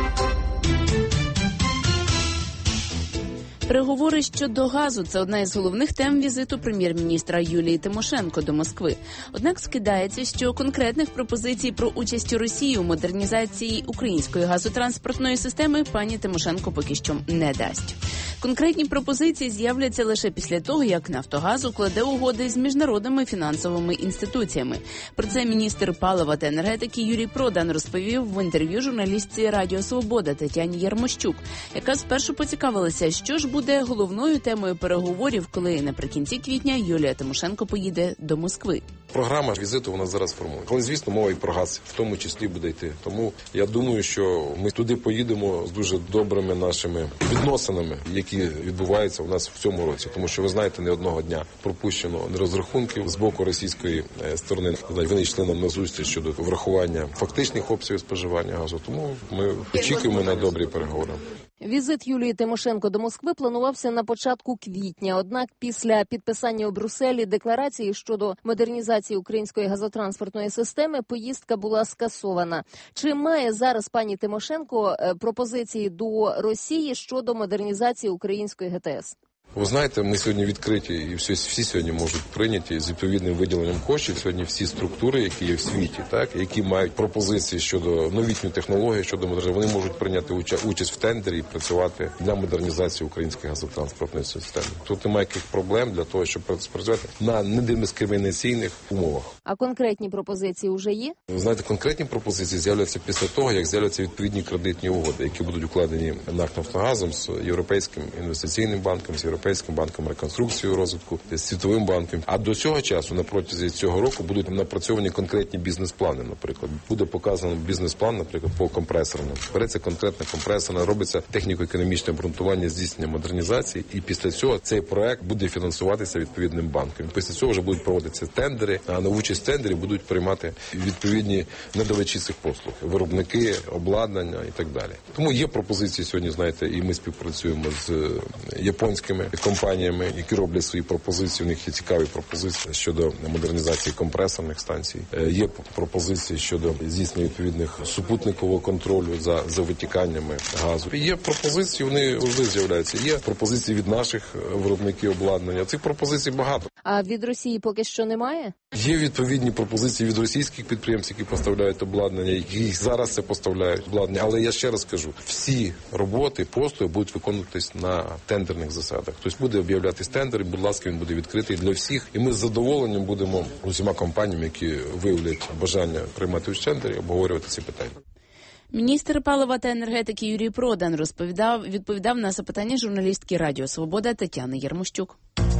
Переговори щодо газу – це одна із головних тем візиту прем'єр-міністра Юлії Тимошенко до Москви. Однак скидається, що конкретних пропозицій про участь Росії у модернізації української газотранспортної системи пані Тимошенко поки що не дасть. Конкретні пропозиції з'являться лише після того, як «Нафтогаз» укладе угоди з міжнародними фінансовими інституціями. Про це міністр палива та енергетики Юрій Продан розповів в інтерв'ю журналістці Радіо Свобода Тетяні Ярмощук, яка спершу поцікавилася, що ж буде головною темою переговорів, коли наприкінці квітня Юлія Тимошенко поїде до Москви. Програма візиту вона зараз формує. Але, звісно, мова і про газ в тому числі буде йти. Тому я думаю, що ми туди поїдемо з дуже добрими нашими відносинами, які відбуваються у нас в цьому році. Тому що, ви знаєте, не одного дня пропущено розрахунків з боку російської сторони. Вони йшли нам на зустріч щодо врахування фактичних обсягів споживання газу. Тому ми очікуємо на добрі переговори. Візит Юлії Тимошенко до Москви планувався на початку квітня. Однак після підписання у Брюсселі декларації щодо модернізації української газотранспортної системи поїздка була скасована. Чи має зараз пані Тимошенко пропозиції до Росії щодо модернізації української ГТС? Ви знаєте, ми сьогодні відкриті, і всі, всі сьогодні можуть прийняті з відповідним виділенням коштів. Сьогодні всі структури, які є в світі, так, які мають пропозиції щодо новітньої технології, щодо модернізації, вони можуть прийняти участь в тендері і працювати для модернізації української газотранспортної системи. Тут немає яких проблем для того, щоб працювати на недискримінаційних умовах. А конкретні пропозиції вже є? Ви знаєте, конкретні пропозиції з'являться після того, як з'являться відповідні кредитні угоди, які будуть укладені НАК «Нафтогазом» з Європейським інвестиційним банком, з Європейським банком реконструкції і розвитку, з Світовим банком. А до цього часу, на протязі цього року, будуть напрацьовані конкретні бізнес-плани, наприклад. Буде показано бізнес-план, наприклад, по компресорам. Береться конкретна компресорна, робиться техніко-економічне обґрунтування здійснення модернізації, і після цього цей проект буде фінансуватися відповідним банком. Після цього вже будуть проводитися тендери, а на участь в тендері будуть приймати відповідні надавачі цих послуг, виробники, обладнання і так далі. Тому є пропозиції сьогодні, знаєте, і ми співпрацюємо з японськими компаніями, які роблять свої пропозиції. У них є цікаві пропозиції щодо модернізації компресорних станцій. Є пропозиції щодо здійснення відповідних супутникового контролю за, за витіканнями газу. І є пропозиції, вони завжди з'являються. Є пропозиції від наших виробників обладнання. Цих пропозицій багато. А від Росії поки що немає? Є відповідні пропозиції від російських підприємств, які поставляють обладнання, які зараз це поставляють обладнання. Але я ще раз кажу, всі роботи, послуги будуть виконуватись на тендерних засадах. Тобто буде об'являтись тендер, і, будь ласка, він буде відкритий для всіх. І ми з задоволенням будемо усіма компаніями, які виявлять бажання приймати участь в тендері, обговорювати ці питання. Міністр палива та енергетики Юрій Продан розповідав, відповідав на запитання журналістки Радіо Свобода Тетяни Ярмощук.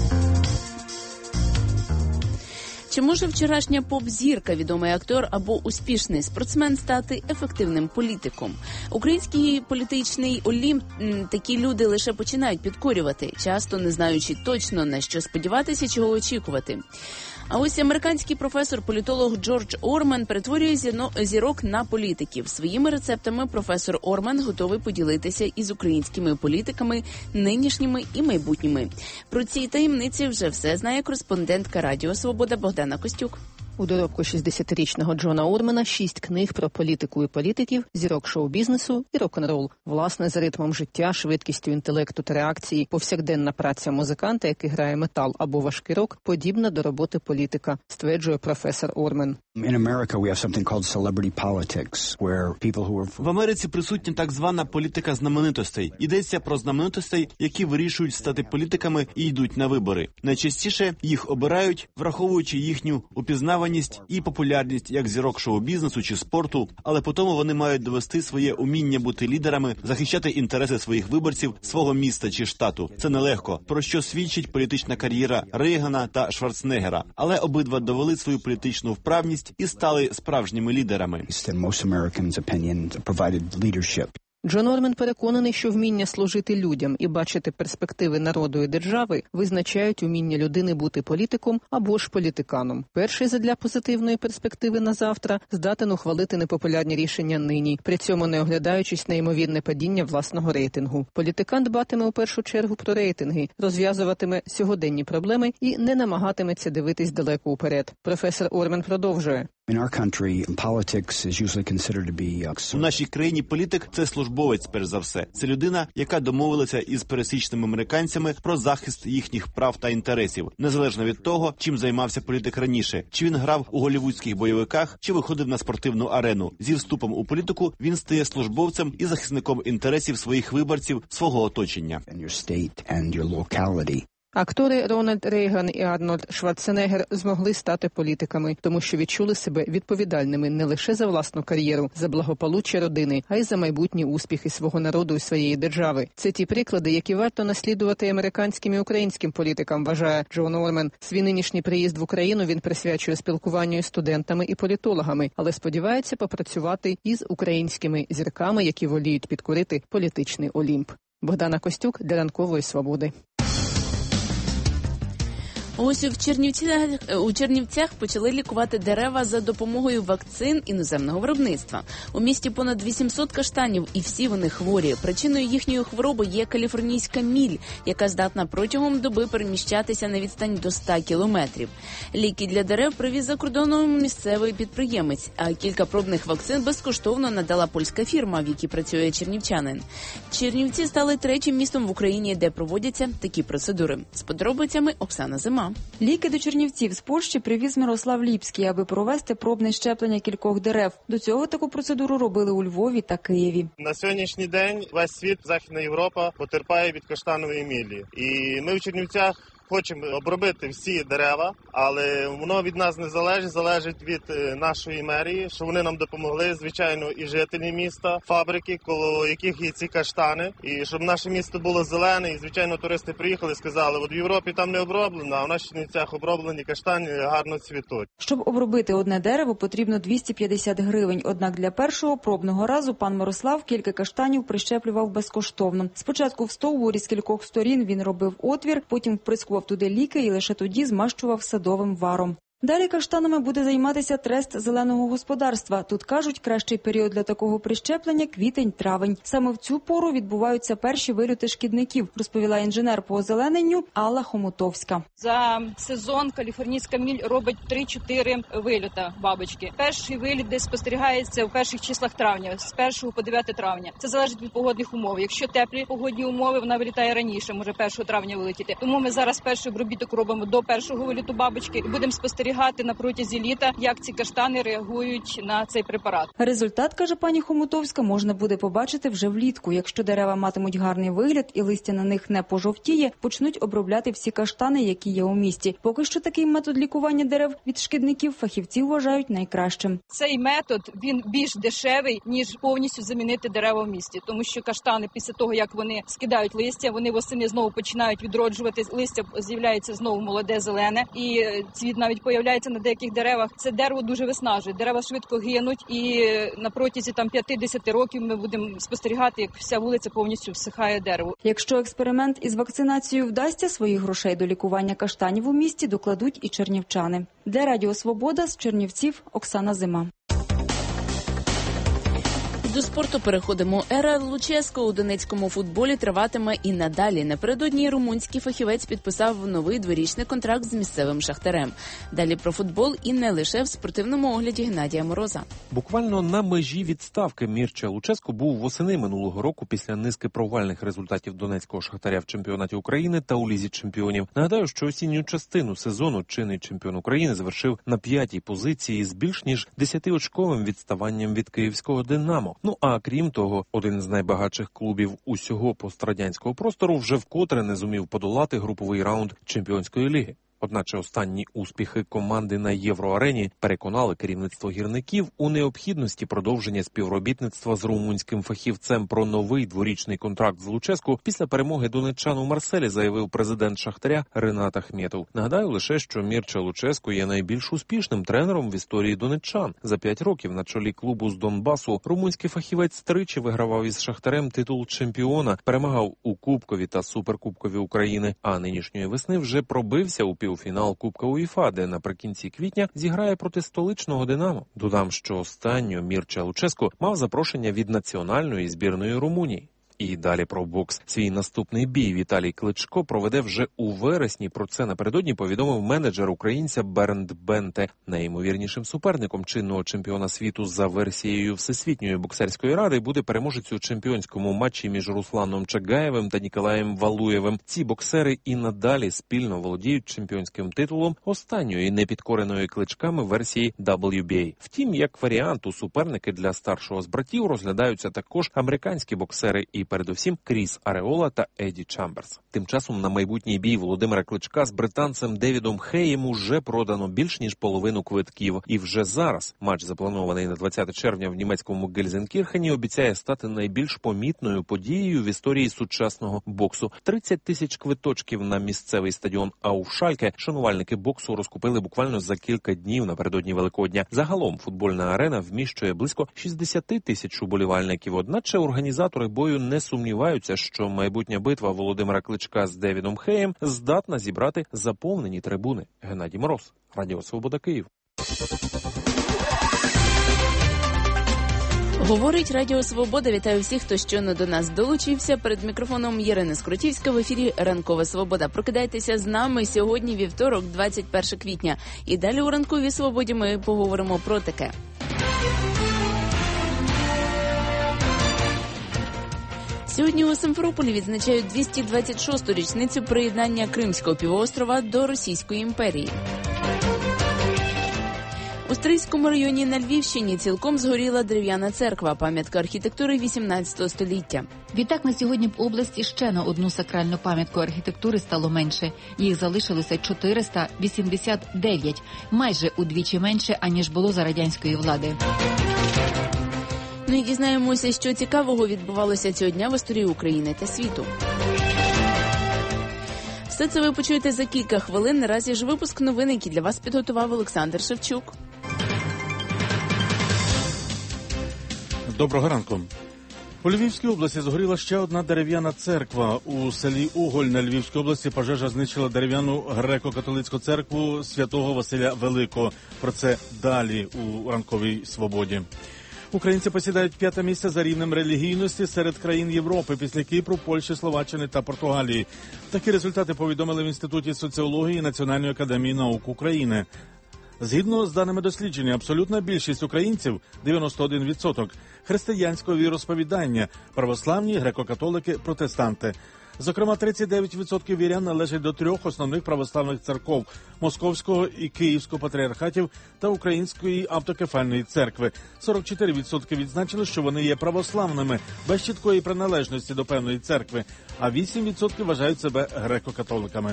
Чи може вчорашня поп-зірка, відомий актор або успішний спортсмен стати ефективним політиком? Український політичний олімп такі люди лише починають підкорювати, часто не знаючи точно, на що сподіватися, чого очікувати. А ось американський професор-політолог Джордж Орман перетворює зірок на політиків. Своїми рецептами професор Орман готовий поділитися із українськими політиками, нинішніми і майбутніми. Про ці таємниці вже все знає кореспондентка Радіо Свобода Богдана Костюк. У доробку шістдесятирічного Джона Ормана шість книг про політику і політиків, зірок шоу-бізнесу і рок-н-рол. Власне, за ритмом життя, швидкістю інтелекту та реакції, повсякденна праця музиканта, який грає метал або важкий рок, подібна до роботи політика, стверджує професор Орман. В Америці присутня так звана політика знаменитостей. Йдеться про знаменитостей, які вирішують стати політиками і йдуть на вибори. Найчастіше їх обирають, враховуючи їхню упізнаваність впізнаваність і популярність як зірок шоу-бізнесу чи спорту, але по тому вони мають довести своє уміння бути лідерами, захищати інтереси своїх виборців, свого міста чи штату. Це нелегко, про що свідчить політична кар'єра Рейгана та Шварценеггера. Але обидва довели свою політичну вправність і стали справжніми лідерами. Джон Ормен переконаний, що вміння служити людям і бачити перспективи народу і держави визначають уміння людини бути політиком або ж політиканом. Перший задля позитивної перспективи на завтра здатен ухвалити непопулярні рішення нині, при цьому не оглядаючись на ймовірне падіння власного рейтингу. Політикан дбатиме у першу чергу про рейтинги, розв'язуватиме сьогоденні проблеми і не намагатиметься дивитись далеко уперед. Професор Ормен продовжує. У нашій країні політик – це службовець, перш за все. Це людина, яка домовилася із пересічними американцями про захист їхніх прав та інтересів, незалежно від того, чим займався політик раніше. Чи він грав у голлівудських бойовиках, чи виходив на спортивну арену. Зі вступом у політику він стає службовцем і захисником інтересів своїх виборців, свого оточення. Актори Рональд Рейган і Арнольд Шварценеггер змогли стати політиками, тому що відчули себе відповідальними не лише за власну кар'єру, за благополуччя родини, а й за майбутні успіхи свого народу і своєї держави. Це ті приклади, які варто наслідувати американським і українським політикам, вважає Джон Ормен. Свій нинішній приїзд в Україну він присвячує спілкуванню із студентами і політологами, але сподівається попрацювати із українськими зірками, які воліють підкорити політичний Олімп. Богдана Костюк для Ранкової Свободи. Ось у Чернівцях, у Чернівцях почали лікувати дерева за допомогою вакцин іноземного виробництва. У місті понад вісімсот каштанів, і всі вони хворі. Причиною їхньої хвороби є каліфорнійська міль, яка здатна протягом доби переміщатися на відстань до ста кілометрів. Ліки для дерев привіз за кордоном місцевий підприємець, а кілька пробних вакцин безкоштовно надала польська фірма, в якій працює чернівчанин. Чернівці стали третім містом в Україні, де проводяться такі процедури. З подробицями Оксана Зима. Ліки до Чернівців з Польщі привіз Мирослав Ліпський, аби провести пробне щеплення кількох дерев. До цього таку процедуру робили у Львові та Києві. На сьогоднішній день весь світ, Західна Європа, потерпає від каштанової мілі. І ми в Чернівцях хочемо обробити всі дерева, але воно від нас не залежить, залежить від нашої мерії, що вони нам допомогли, звичайно, і жителі міста, фабрики, коло яких є ці каштани, і щоб наше місто було зелене, і, звичайно, туристи приїхали і сказали, от в Європі там не оброблено, а в наших Чернівцях оброблені каштани гарно цвітуть. Щоб обробити одне дерево, потрібно двісті п'ятдесят гривень, однак для першого пробного разу пан Мирослав кілька каштанів прищеплював безкоштовно. Спочатку в стовбурі з кількох сторін він робив отвір, потім вприскував туди ліки і лише тоді змащував садовим варом. Далі каштанами буде займатися трест зеленого господарства. Тут, кажуть, кращий період для такого прищеплення – квітень-травень. Саме в цю пору відбуваються перші вильоти шкідників, розповіла інженер по озелененню Алла Хомутовська. За сезон каліфорнійська міль робить три-чотири вильота бабочки. Перший виліт десь спостерігається в перших числах травня, з першого по дев'яте травня. Це залежить від погодних умов. Якщо теплі погодні умови, вона вилітає раніше, може першого травня вилетіти. Тому ми зараз перший обробіток робимо до першого виліту бабочки і будемо спостерігати на протязі літа, як ці каштани реагують на цей препарат. Результат, каже пані Хомутовська, можна буде побачити вже влітку. Якщо дерева матимуть гарний вигляд і листя на них не пожовтіє, почнуть обробляти всі каштани, які є у місті. Поки що такий метод лікування дерев від шкідників фахівці вважають найкращим. Цей метод, він більш дешевий, ніж повністю замінити дерева в місті. Тому що каштани після того, як вони скидають листя, вони восени знову починають відроджувати, листя з'являється знову молоде, зелене, і цвіт навіть появляється на деяких деревах. Це дерево дуже виснажує. Дерева швидко гинуть, і на протязі там п'ятдесят років ми будемо спостерігати, як вся вулиця повністю всихає дерево. Якщо експеримент із вакцинацією вдасться, своїх грошей до лікування каштанів у місті докладуть і чернівчани. Для Радіо Свобода з Чернівців Оксана Зима. До спорту переходимо. Ера Луческо у донецькому футболі триватиме і надалі. Напередодні румунський фахівець підписав новий дворічний контракт з місцевим Шахтарем. Далі про футбол і не лише в спортивному огляді Геннадія Мороза. Буквально на межі відставки Мірча Луческо був восени минулого року після низки провальних результатів донецького Шахтаря в чемпіонаті України та у Лізі чемпіонів. Нагадаю, що осінню частину сезону чинний чемпіон України завершив на п'ятій позиції з більш ніж десятиочковим відставанням від київського «Динамо». Ну а крім того, один з найбагатших клубів усього пострадянського простору вже вкотре не зумів подолати груповий раунд Чемпіонської ліги. Одначе останні успіхи команди на Євроарені переконали керівництво гірників у необхідності продовження співробітництва з румунським фахівцем про новий дворічний контракт з Луческу. Після перемоги донеччан у Марселі заявив президент Шахтаря Ринат Ахметов. Нагадаю лише, що Мірча Луческу є найбільш успішним тренером в історії донеччан. За п'ять років на чолі клубу з Донбасу румунський фахівець тричі вигравав із Шахтарем титул чемпіона, перемагав у Кубкові та Суперкубкові України, а нинішньої весни вже пробився у півфінал Кубка УЄФА, де наприкінці квітня зіграє проти столичного «Динамо». Додам, що останньо Мірча Луческу мав запрошення від національної збірної Румунії. І далі про бокс. Свій наступний бій Віталій Кличко проведе вже у вересні. Про це напередодні повідомив менеджер українця Бернд Бенте. Найімовірнішим суперником чинного чемпіона світу за версією Всесвітньої боксерської ради буде переможець у чемпіонському матчі між Русланом Чагаєвим та Ніколаєм Валуєвим. Ці боксери і надалі спільно володіють чемпіонським титулом останньої непідкореної Кличками версії дабл ю бі ей. Втім, як варіант, у суперники для старшого з братів розглядаються також американські боксери і передусім Кріс Ареола та Еді Чамберс. Тим часом на майбутній бій Володимира Кличка з британцем Девідом Хеєм уже продано більш ніж половину квитків. І вже зараз матч, запланований на двадцяте червня в німецькому Гельзенкірхені, обіцяє стати найбільш помітною подією в історії сучасного боксу. тридцять тисяч квиточків на місцевий стадіон Ауфшальке шанувальники боксу розкупили буквально за кілька днів напередодні Великодня. Загалом футбольна арена вміщує близько шістдесят тисяч уболівальників. Одначе організатори бою не сумніваються, що майбутня битва Володимира Кличка з Девідом Хеєм здатна зібрати заповнені трибуни. Геннадій Мороз, Радіо Свобода, Київ. Говорить Радіо Свобода. Вітаю всіх, хто щойно до нас долучився. Перед мікрофоном Ірина Скрутівська в ефірі «Ранкова Свобода». Прокидайтеся з нами сьогодні вівторок, двадцять перше квітня. І далі у «Ранковій Свободі» ми поговоримо про таке. Сьогодні у Симферополі відзначають двісті двадцять шосту річницю приєднання Кримського півострова до Російської імперії. У Стрийському районі на Львівщині цілком згоріла дерев'яна церква, пам'ятка архітектури вісімнадцятого століття. Відтак на сьогодні в області ще на одну сакральну пам'ятку архітектури стало менше. Їх залишилося чотириста вісімдесят дев'ять, майже удвічі менше, аніж було за радянської влади. Ну і дізнаємося, що цікавого відбувалося цього дня в історії України та світу. Все це ви почуєте за кілька хвилин. Наразі ж випуск новин, який для вас підготував Олександр Шевчук. Доброго ранку. У Львівській області згоріла ще одна дерев'яна церква. У селі Уголь на Львівській області пожежа знищила дерев'яну греко-католицьку церкву святого Василя Великого. Про це далі у «Ранковій Свободі». Українці посідають п'яте місце за рівнем релігійності серед країн Європи після Кіпру, Польщі, Словаччини та Португалії. Такі результати повідомили в Інституті соціології Національної академії наук України. Згідно з даними дослідження, абсолютна більшість українців – дев'яносто один відсоток – християнського віросповідання, православні, греко-католики, протестанти. Зокрема, тридцять дев'ять відсотків вірян належать до трьох основних православних церков – Московського і Київського патріархатів та Української автокефальної церкви. сорок чотири відсотки відзначили, що вони є православними, без чіткої приналежності до певної церкви, а вісім відсотків вважають себе греко-католиками.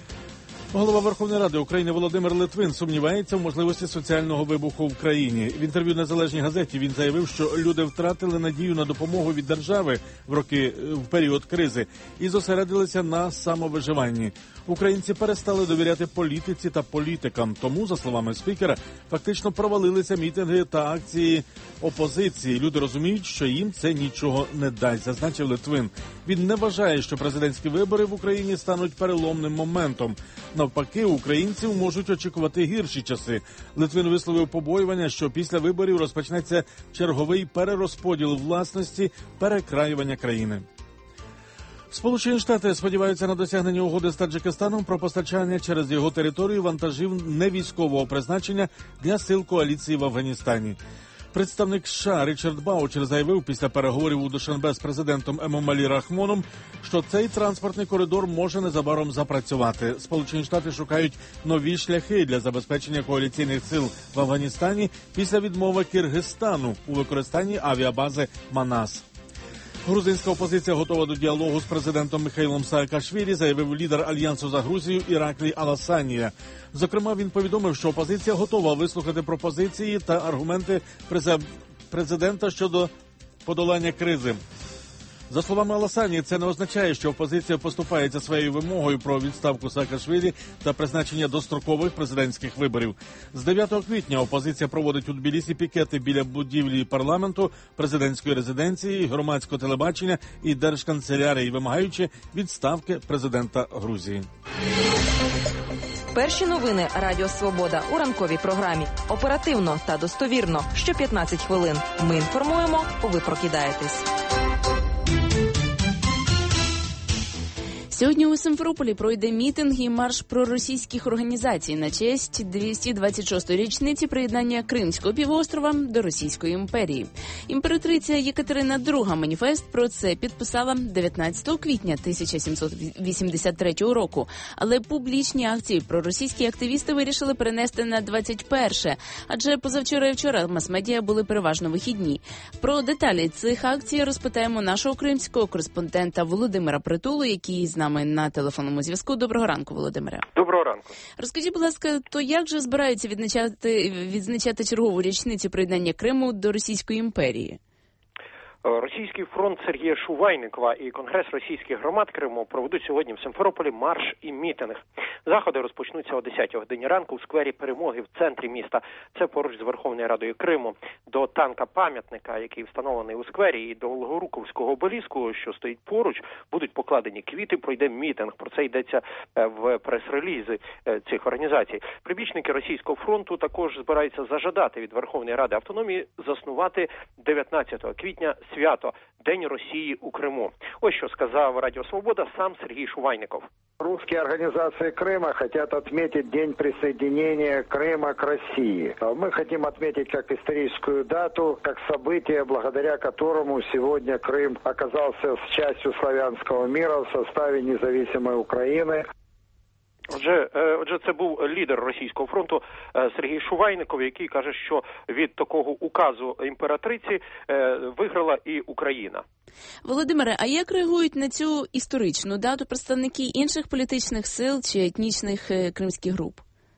Голова Верховної Ради України Володимир Литвин сумнівається в можливості соціального вибуху в країні. В інтерв'ю «Незалежній газеті» він заявив, що люди втратили надію на допомогу від держави в роки в період кризи і зосередилися на самовиживанні. Українці перестали довіряти політиці та політикам. Тому, за словами спікера, фактично провалилися мітинги та акції опозиції. Люди розуміють, що їм це нічого не дасть, зазначив Литвин. Він не вважає, що президентські вибори в Україні стануть переломним моментом. Навпаки, українців можуть очікувати гірші часи. Литвин висловив побоювання, що після виборів розпочнеться черговий перерозподіл власності, перекраювання країни. Сполучені Штати сподіваються на досягнення угоди з Таджикистаном про постачання через його територію вантажів невійськового призначення для сил коаліції в Афганістані. Представник США Річард Баучер заявив після переговорів у Душанбе з президентом Емомалі Рахмоном, що цей транспортний коридор може незабаром запрацювати. Сполучені Штати шукають нові шляхи для забезпечення коаліційних сил в Афганістані після відмови Киргизстану у використанні авіабази Манас. Грузинська опозиція готова до діалогу з президентом Михайлом Саакашвілі, заявив лідер Альянсу за Грузію Іраклій Аласанія. Зокрема, він повідомив, що опозиція готова вислухати пропозиції та аргументи президента щодо подолання кризи. За словами Аласані, це не означає, що опозиція поступається своєю вимогою про відставку Саакашвілі та призначення дострокових президентських виборів. З дев'ятого квітня опозиція проводить у Тбілісі пікети біля будівлі парламенту, президентської резиденції, громадського телебачення і держканцелярії, вимагаючи відставки президента Грузії. Перші новини Радіо Свобода у ранковій програмі. Оперативно та достовірно. Що п'ятнадцять хвилин. Ми інформуємо, ви прокидаєтесь. Сьогодні у Симферополі пройде мітинг і марш проросійських організацій на честь двісті двадцять шостої річниці приєднання Кримського півострова до Російської імперії. Імператриця Єкатерина друга маніфест про це підписала дев'ятнадцятого квітня тисяча сімсот вісімдесят третього року, але публічні акції проросійські активісти вирішили перенести на двадцять перше, адже позавчора і вчора мас-медіа були переважно вихідні. Про деталі цих акцій розпитаємо нашого кримського кореспондента Володимира Притулу, який з нами на телефонному зв'язку. Доброго ранку, Володимире. Доброго ранку. Розкажіть, будь ласка, то як же збираються відзначати, відзначати чергову річницю приєднання Криму до Російської імперії? Російський фронт Сергія Шувайникова і Конгрес російських громад Криму проведуть сьогодні в Симферополі марш і мітинг. Заходи розпочнуться о десятій годині ранку у сквері Перемоги в центрі міста. Це поруч з Верховною Радою Криму. До танка-пам'ятника, який встановлений у сквері, і до Волгоруковського обеліску, що стоїть поруч, будуть покладені квіти, пройде мітинг. Про це йдеться в прес-релізі цих організацій. Прибічники Російського фронту також збираються зажадати від Верховної Ради Автономії заснувати дев'ятнадцятого квітня свято День Росії у Криму. Ось що сказав Радіо Свобода сам Сергій Шувайников. Русские организации Крыма хотят отметить День присоединения Крыма к России. Мы хотим отметить как историческую дату, как событие, благодаря которому сегодня Крым оказался с частью славянского мира в составе независимой Украины. Отже, отже, це був лідер Російського фронту Сергій Шувайников, який каже, що від такого указу імператриці виграла і Україна. Володимире, а як реагують на цю історичну дату представники інших політичних сил чи етнічних кримських груп?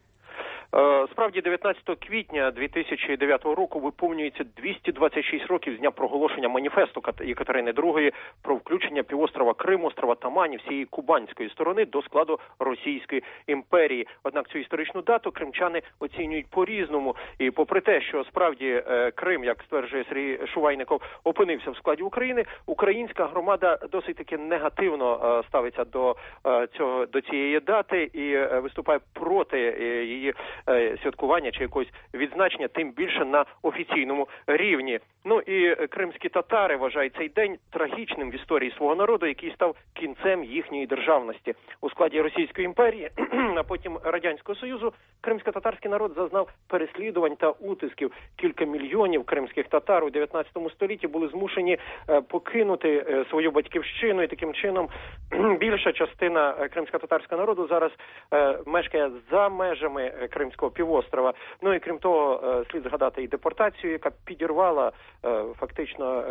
Справді, дев'ятнадцятого квітня дві тисячі дев'ятого року виповнюється двісті двадцять шість років з дня проголошення маніфесту Єкатерини другої про включення півострова Крим, острова Тамань і всієї кубанської сторони до складу Російської імперії. Однак цю історичну дату кримчани оцінюють по-різному. І попри те, що справді Крим, як стверджує Сергій Шувайников, опинився в складі України, українська громада досить таки негативно ставиться до цього, до цієї дати і виступає проти її святкування чи якогось відзначення, тим більше на офіційному рівні. Ну і кримські татари вважають цей день трагічним в історії свого народу, який став кінцем їхньої державності. У складі Російської імперії, а потім Радянського Союзу, кримсько-татарський народ зазнав переслідувань та утисків. Кілька мільйонів кримських татар у дев'ятнадцятому столітті були змушені покинути свою батьківщину, і таким чином більша частина кримсько-татарського народу зараз мешкає за межами Кримського півострова. Ну і крім того, слід згадати і депортацію, яка підірвала фактично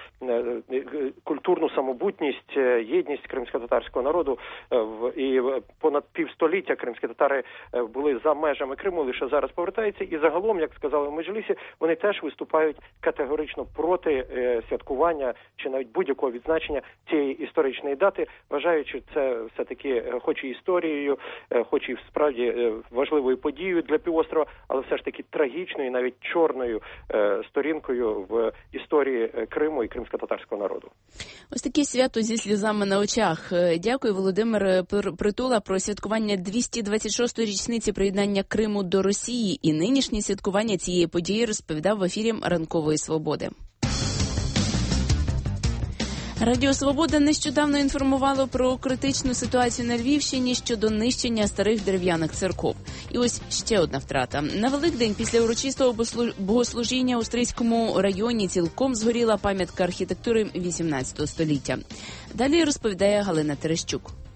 культурну самобутність, єдність кримсько-татарського народу. І понад півстоліття кримські татари були за межами Криму, лише зараз повертаються. І загалом, як сказали в Меджлісі, вони теж виступають категорично проти святкування чи навіть будь-якого відзначення цієї історичної дати, вважаючи це все-таки хоч і історією, хоч і справді важливою подією для півострова, але все ж таки трагічною, навіть чорною е, сторінкою в історії Криму і кримсько-татарського народу. Ось таке свято зі сльозами на очах. Дякую, Володимир Притула, про святкування двісті двадцять шостої річниці приєднання Криму до Росії. І нинішнє святкування цієї події розповідав в ефірі Ранкової Свободи. Радіо «Свобода» нещодавно інформувало про критичну ситуацію на Львівщині щодо нищення старих дерев'яних церков. І ось ще одна втрата. На Великдень після урочистого богослужіння у Стрийському районі цілком згоріла пам'ятка архітектури вісімнадцятого століття. Далі розповідає Галина Терещук.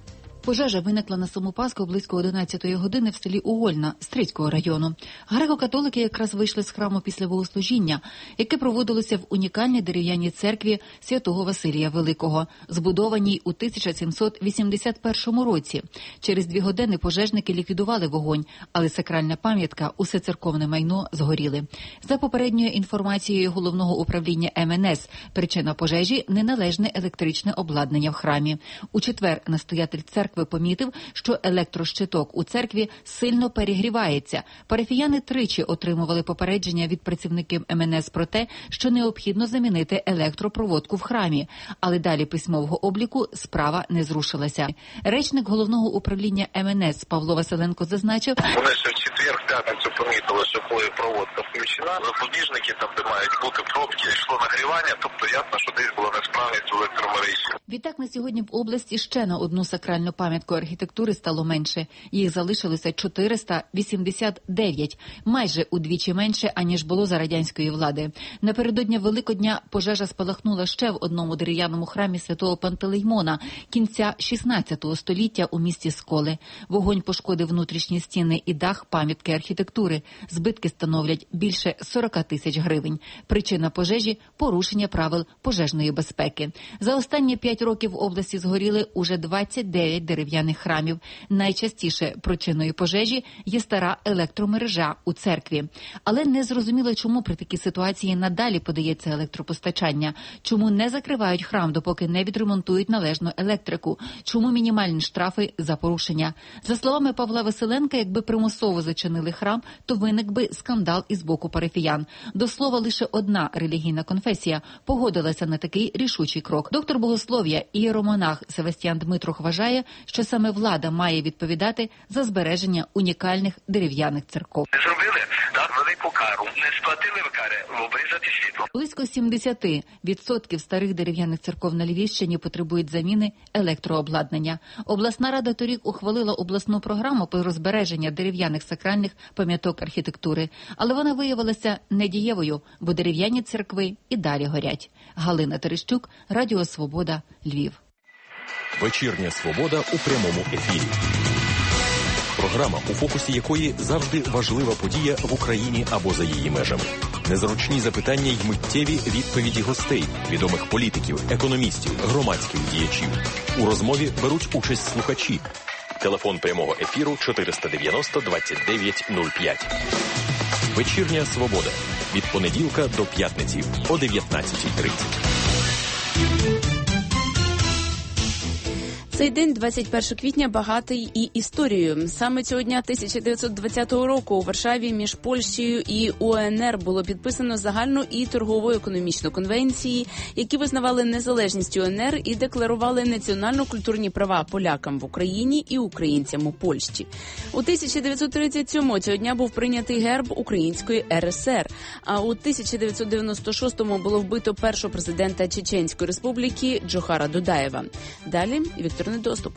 Пожежа виникла на саму Пасху близько одинадцятої години в селі Угольна Стрийського району. Греко-католики якраз вийшли з храму після богослужіння, яке проводилося в унікальній дерев'яній церкві святого Василія Великого, збудованій у тисяча сімсот вісімдесят першому році. Через дві години пожежники ліквідували вогонь, але сакральна пам'ятка, усе церковне майно згоріли. За попередньою інформацією Головного управління ем ен ес, причина пожежі – неналежне електричне обладнання в храмі. У четвер настоятель церкви помітив, що електрощиток у церкві сильно перегрівається. Парафіяни тричі отримували попередження від працівників ем ен ес про те, що необхідно замінити електропроводку в храмі. Але далі письмового обліку справа не зрушилася. Речник Головного управління ем ен ес Павло Василенко зазначив, вони ще в четвер, в п'ятницю помітили, що коли проводка включена, запобіжники, там, де мають бути пробки, йшло нагрівання, тобто ясно, що десь була несправність в електромережі. Відтак на сьогодні в області ще на одну сакральну пам'ятку архітектури стало менше. Їх залишилося чотириста вісімдесят дев'ять, майже удвічі менше, аніж було за радянської влади. Напередодні Великодня пожежа спалахнула ще в одному дерев'яному храмі святого Пантелеймона кінця шістнадцятого століття у місті Сколи. Вогонь пошкодив внутрішні стіни і дах пам'ятки архітектури. Збитки становлять більше сорок тисяч гривень. Причина пожежі – порушення правил пожежної безпеки. За останні п'ять років в області згоріли уже двадцять дев'ять дерев'яних храмів. Найчастіше причиною пожежі є стара електромережа у церкві. Але не зрозуміло, чому при такій ситуації надалі подається електропостачання, чому не закривають храм, допоки не відремонтують належну електрику, чому мінімальні штрафи за порушення. За словами Павла Василенка, якби примусово зачинили храм, то виник би скандал із боку парафіян. До слова, лише одна релігійна конфесія погодилася на такий рішучий крок. Доктор богослов'я і іеромонах Севастьян Дмитрух вважає, що саме влада має відповідати за збереження унікальних дерев'яних церков. Не зробили, так, велику кару, не сплатили в кари, обрізати світло. Близько сімдесят відсотків старих дерев'яних церков на Львівщині потребують заміни електрообладнання. Обласна рада торік ухвалила обласну програму по розбереження дерев'яних сакральних пам'яток архітектури, але вона виявилася недієвою, бо дерев'яні церкви і далі горять. Галина Терещук, Радіо Свобода, Львів. Вечірня Свобода у прямому ефірі. Програма, у фокусі якої завжди важлива подія в Україні або за її межами. Незручні запитання й миттєві відповіді гостей, відомих політиків, економістів, громадських діячів. У розмові беруть участь слухачі. Телефон прямого ефіру чотириста дев'яносто двадцять дев'ять нуль п'ять. Вечірня Свобода. Від понеділка до п'ятниці о дев'ятнадцятій тридцять. Цей день, двадцять першого квітня, багатий і історією. Саме цього дня тисяча дев'ятсот двадцятого року у Варшаві між Польщею і у ен ер було підписано загальну і торгову економічну конвенції, які визнавали незалежність у ен ер і декларували національно-культурні права полякам в Україні і українцям у Польщі. У тисяча дев'ятсот тридцять сьомому цього дня був прийнятий герб Української ер ес ер, а у тисяча дев'ятсот дев'яносто шостому було вбито першого президента Чеченської республіки Джохара Дудаєва. Далі Віктор Недоступ.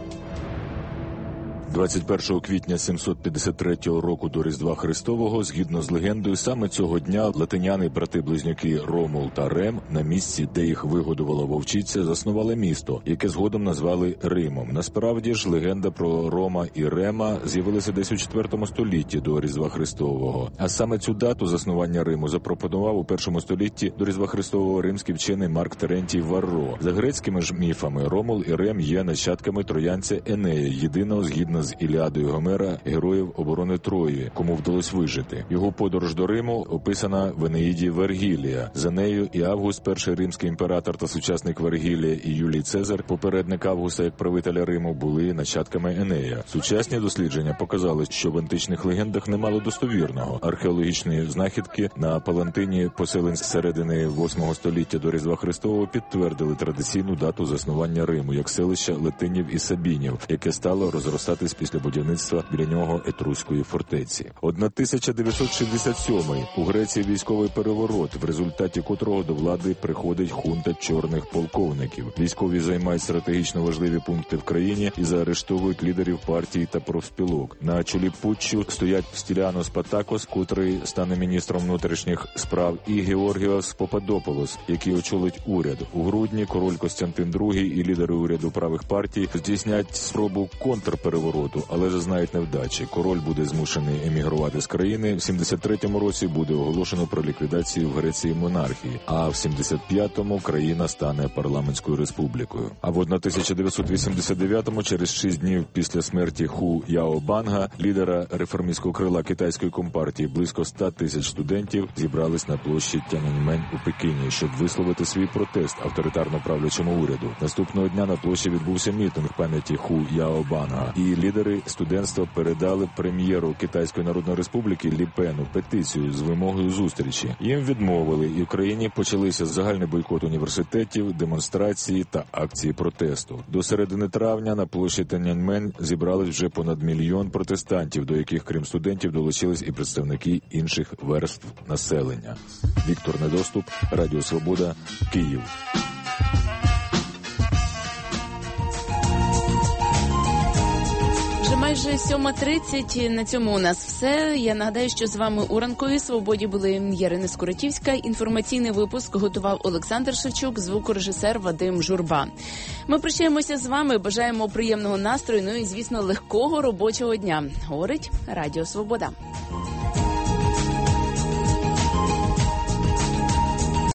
двадцять першого квітня сімсот п'ятдесят третього року до Різдва Христового, згідно з легендою, саме цього дня латиняни, брати-близнюки Ромул та Рем, на місці, де їх вигодувала вовчиця, заснували місто, яке згодом назвали Римом. Насправді ж, легенда про Рома і Рема з'явилася десь у четвертому столітті до Різдва Христового. А саме цю дату заснування Риму запропонував у першому столітті до Різдва Христового римський вчений Марк Терентій Варро. За грецькими ж міфами, Ромул і Рем є нащадками троянця Енея, єдиного, згідно з Іліадою Гомера, героїв оборони Трої, кому вдалося вижити. Його подорож до Риму описана в Енеїді Вергілія. За нею і Август, перший римський імператор та сучасник Вергілія, і Юлій Цезар, попередник Августа як правителя Риму, були нащадками Енея. Сучасні дослідження показали, що в античних легендах немало достовірного. Археологічні знахідки на Палантині поселень з середини восьмого століття до Різдва Христового підтвердили традиційну дату заснування Риму як селища латинів і сабінів, яке стало розростатись з'явились після будівництва біля нього Етруської фортеці. тисяча дев'ятсот шістдесят сьомий. У Греції військовий переворот, в результаті котрого до влади приходить хунта чорних полковників. Військові займають стратегічно важливі пункти в країні і заарештовують лідерів партії та профспілок. На чолі путчу стоять Стіліанос Патакос, котрий стане міністром внутрішніх справ, і Георгіос Попадополос, який очолить уряд. У грудні король Костянтин другий і лідери уряду правих партій здійснять спробу контрперевороту, але зазнають невдачі. Король буде змушений емігрувати з країни. В сімдесят третьому році буде оголошено про ліквідацію в Греції монархії, а в сімдесят п'ятому країна стане парламентською республікою. А в тисяча дев'ятсот вісімдесят дев'ятому, через шість днів після смерті Ху Яобанга, лідера реформістського крила китайської компартії, близько ста тисяч студентів зібрались на площі Тяньаньмень у Пекіні, щоб висловити свій протест авторитарно правлячому уряду. Наступного дня на площі відбувся мітинг пам'яті Ху Яобанга, і лідери студентства передали прем'єру Китайської Народної Республіки Лі Пену петицію з вимогою зустрічі. Їм відмовили, і в країні почалися загальний бойкот університетів, демонстрації та акції протесту. До середини травня на площі Тяньаньмень зібрались вже понад мільйон протестантів, до яких, крім студентів, долучились і представники інших верств населення. Віктор Недоступ, Радіо Свобода, Київ. Вже майже сьома тридцять. На цьому у нас все. Я нагадаю, що з вами у Ранковій Свободі були Ярина Скоротівська. Інформаційний випуск готував Олександр Шевчук, звукорежисер Вадим Журба. Ми прощаємося з вами, бажаємо приємного настрою, ну і, звісно, легкого робочого дня. Говорить Радіо Свобода.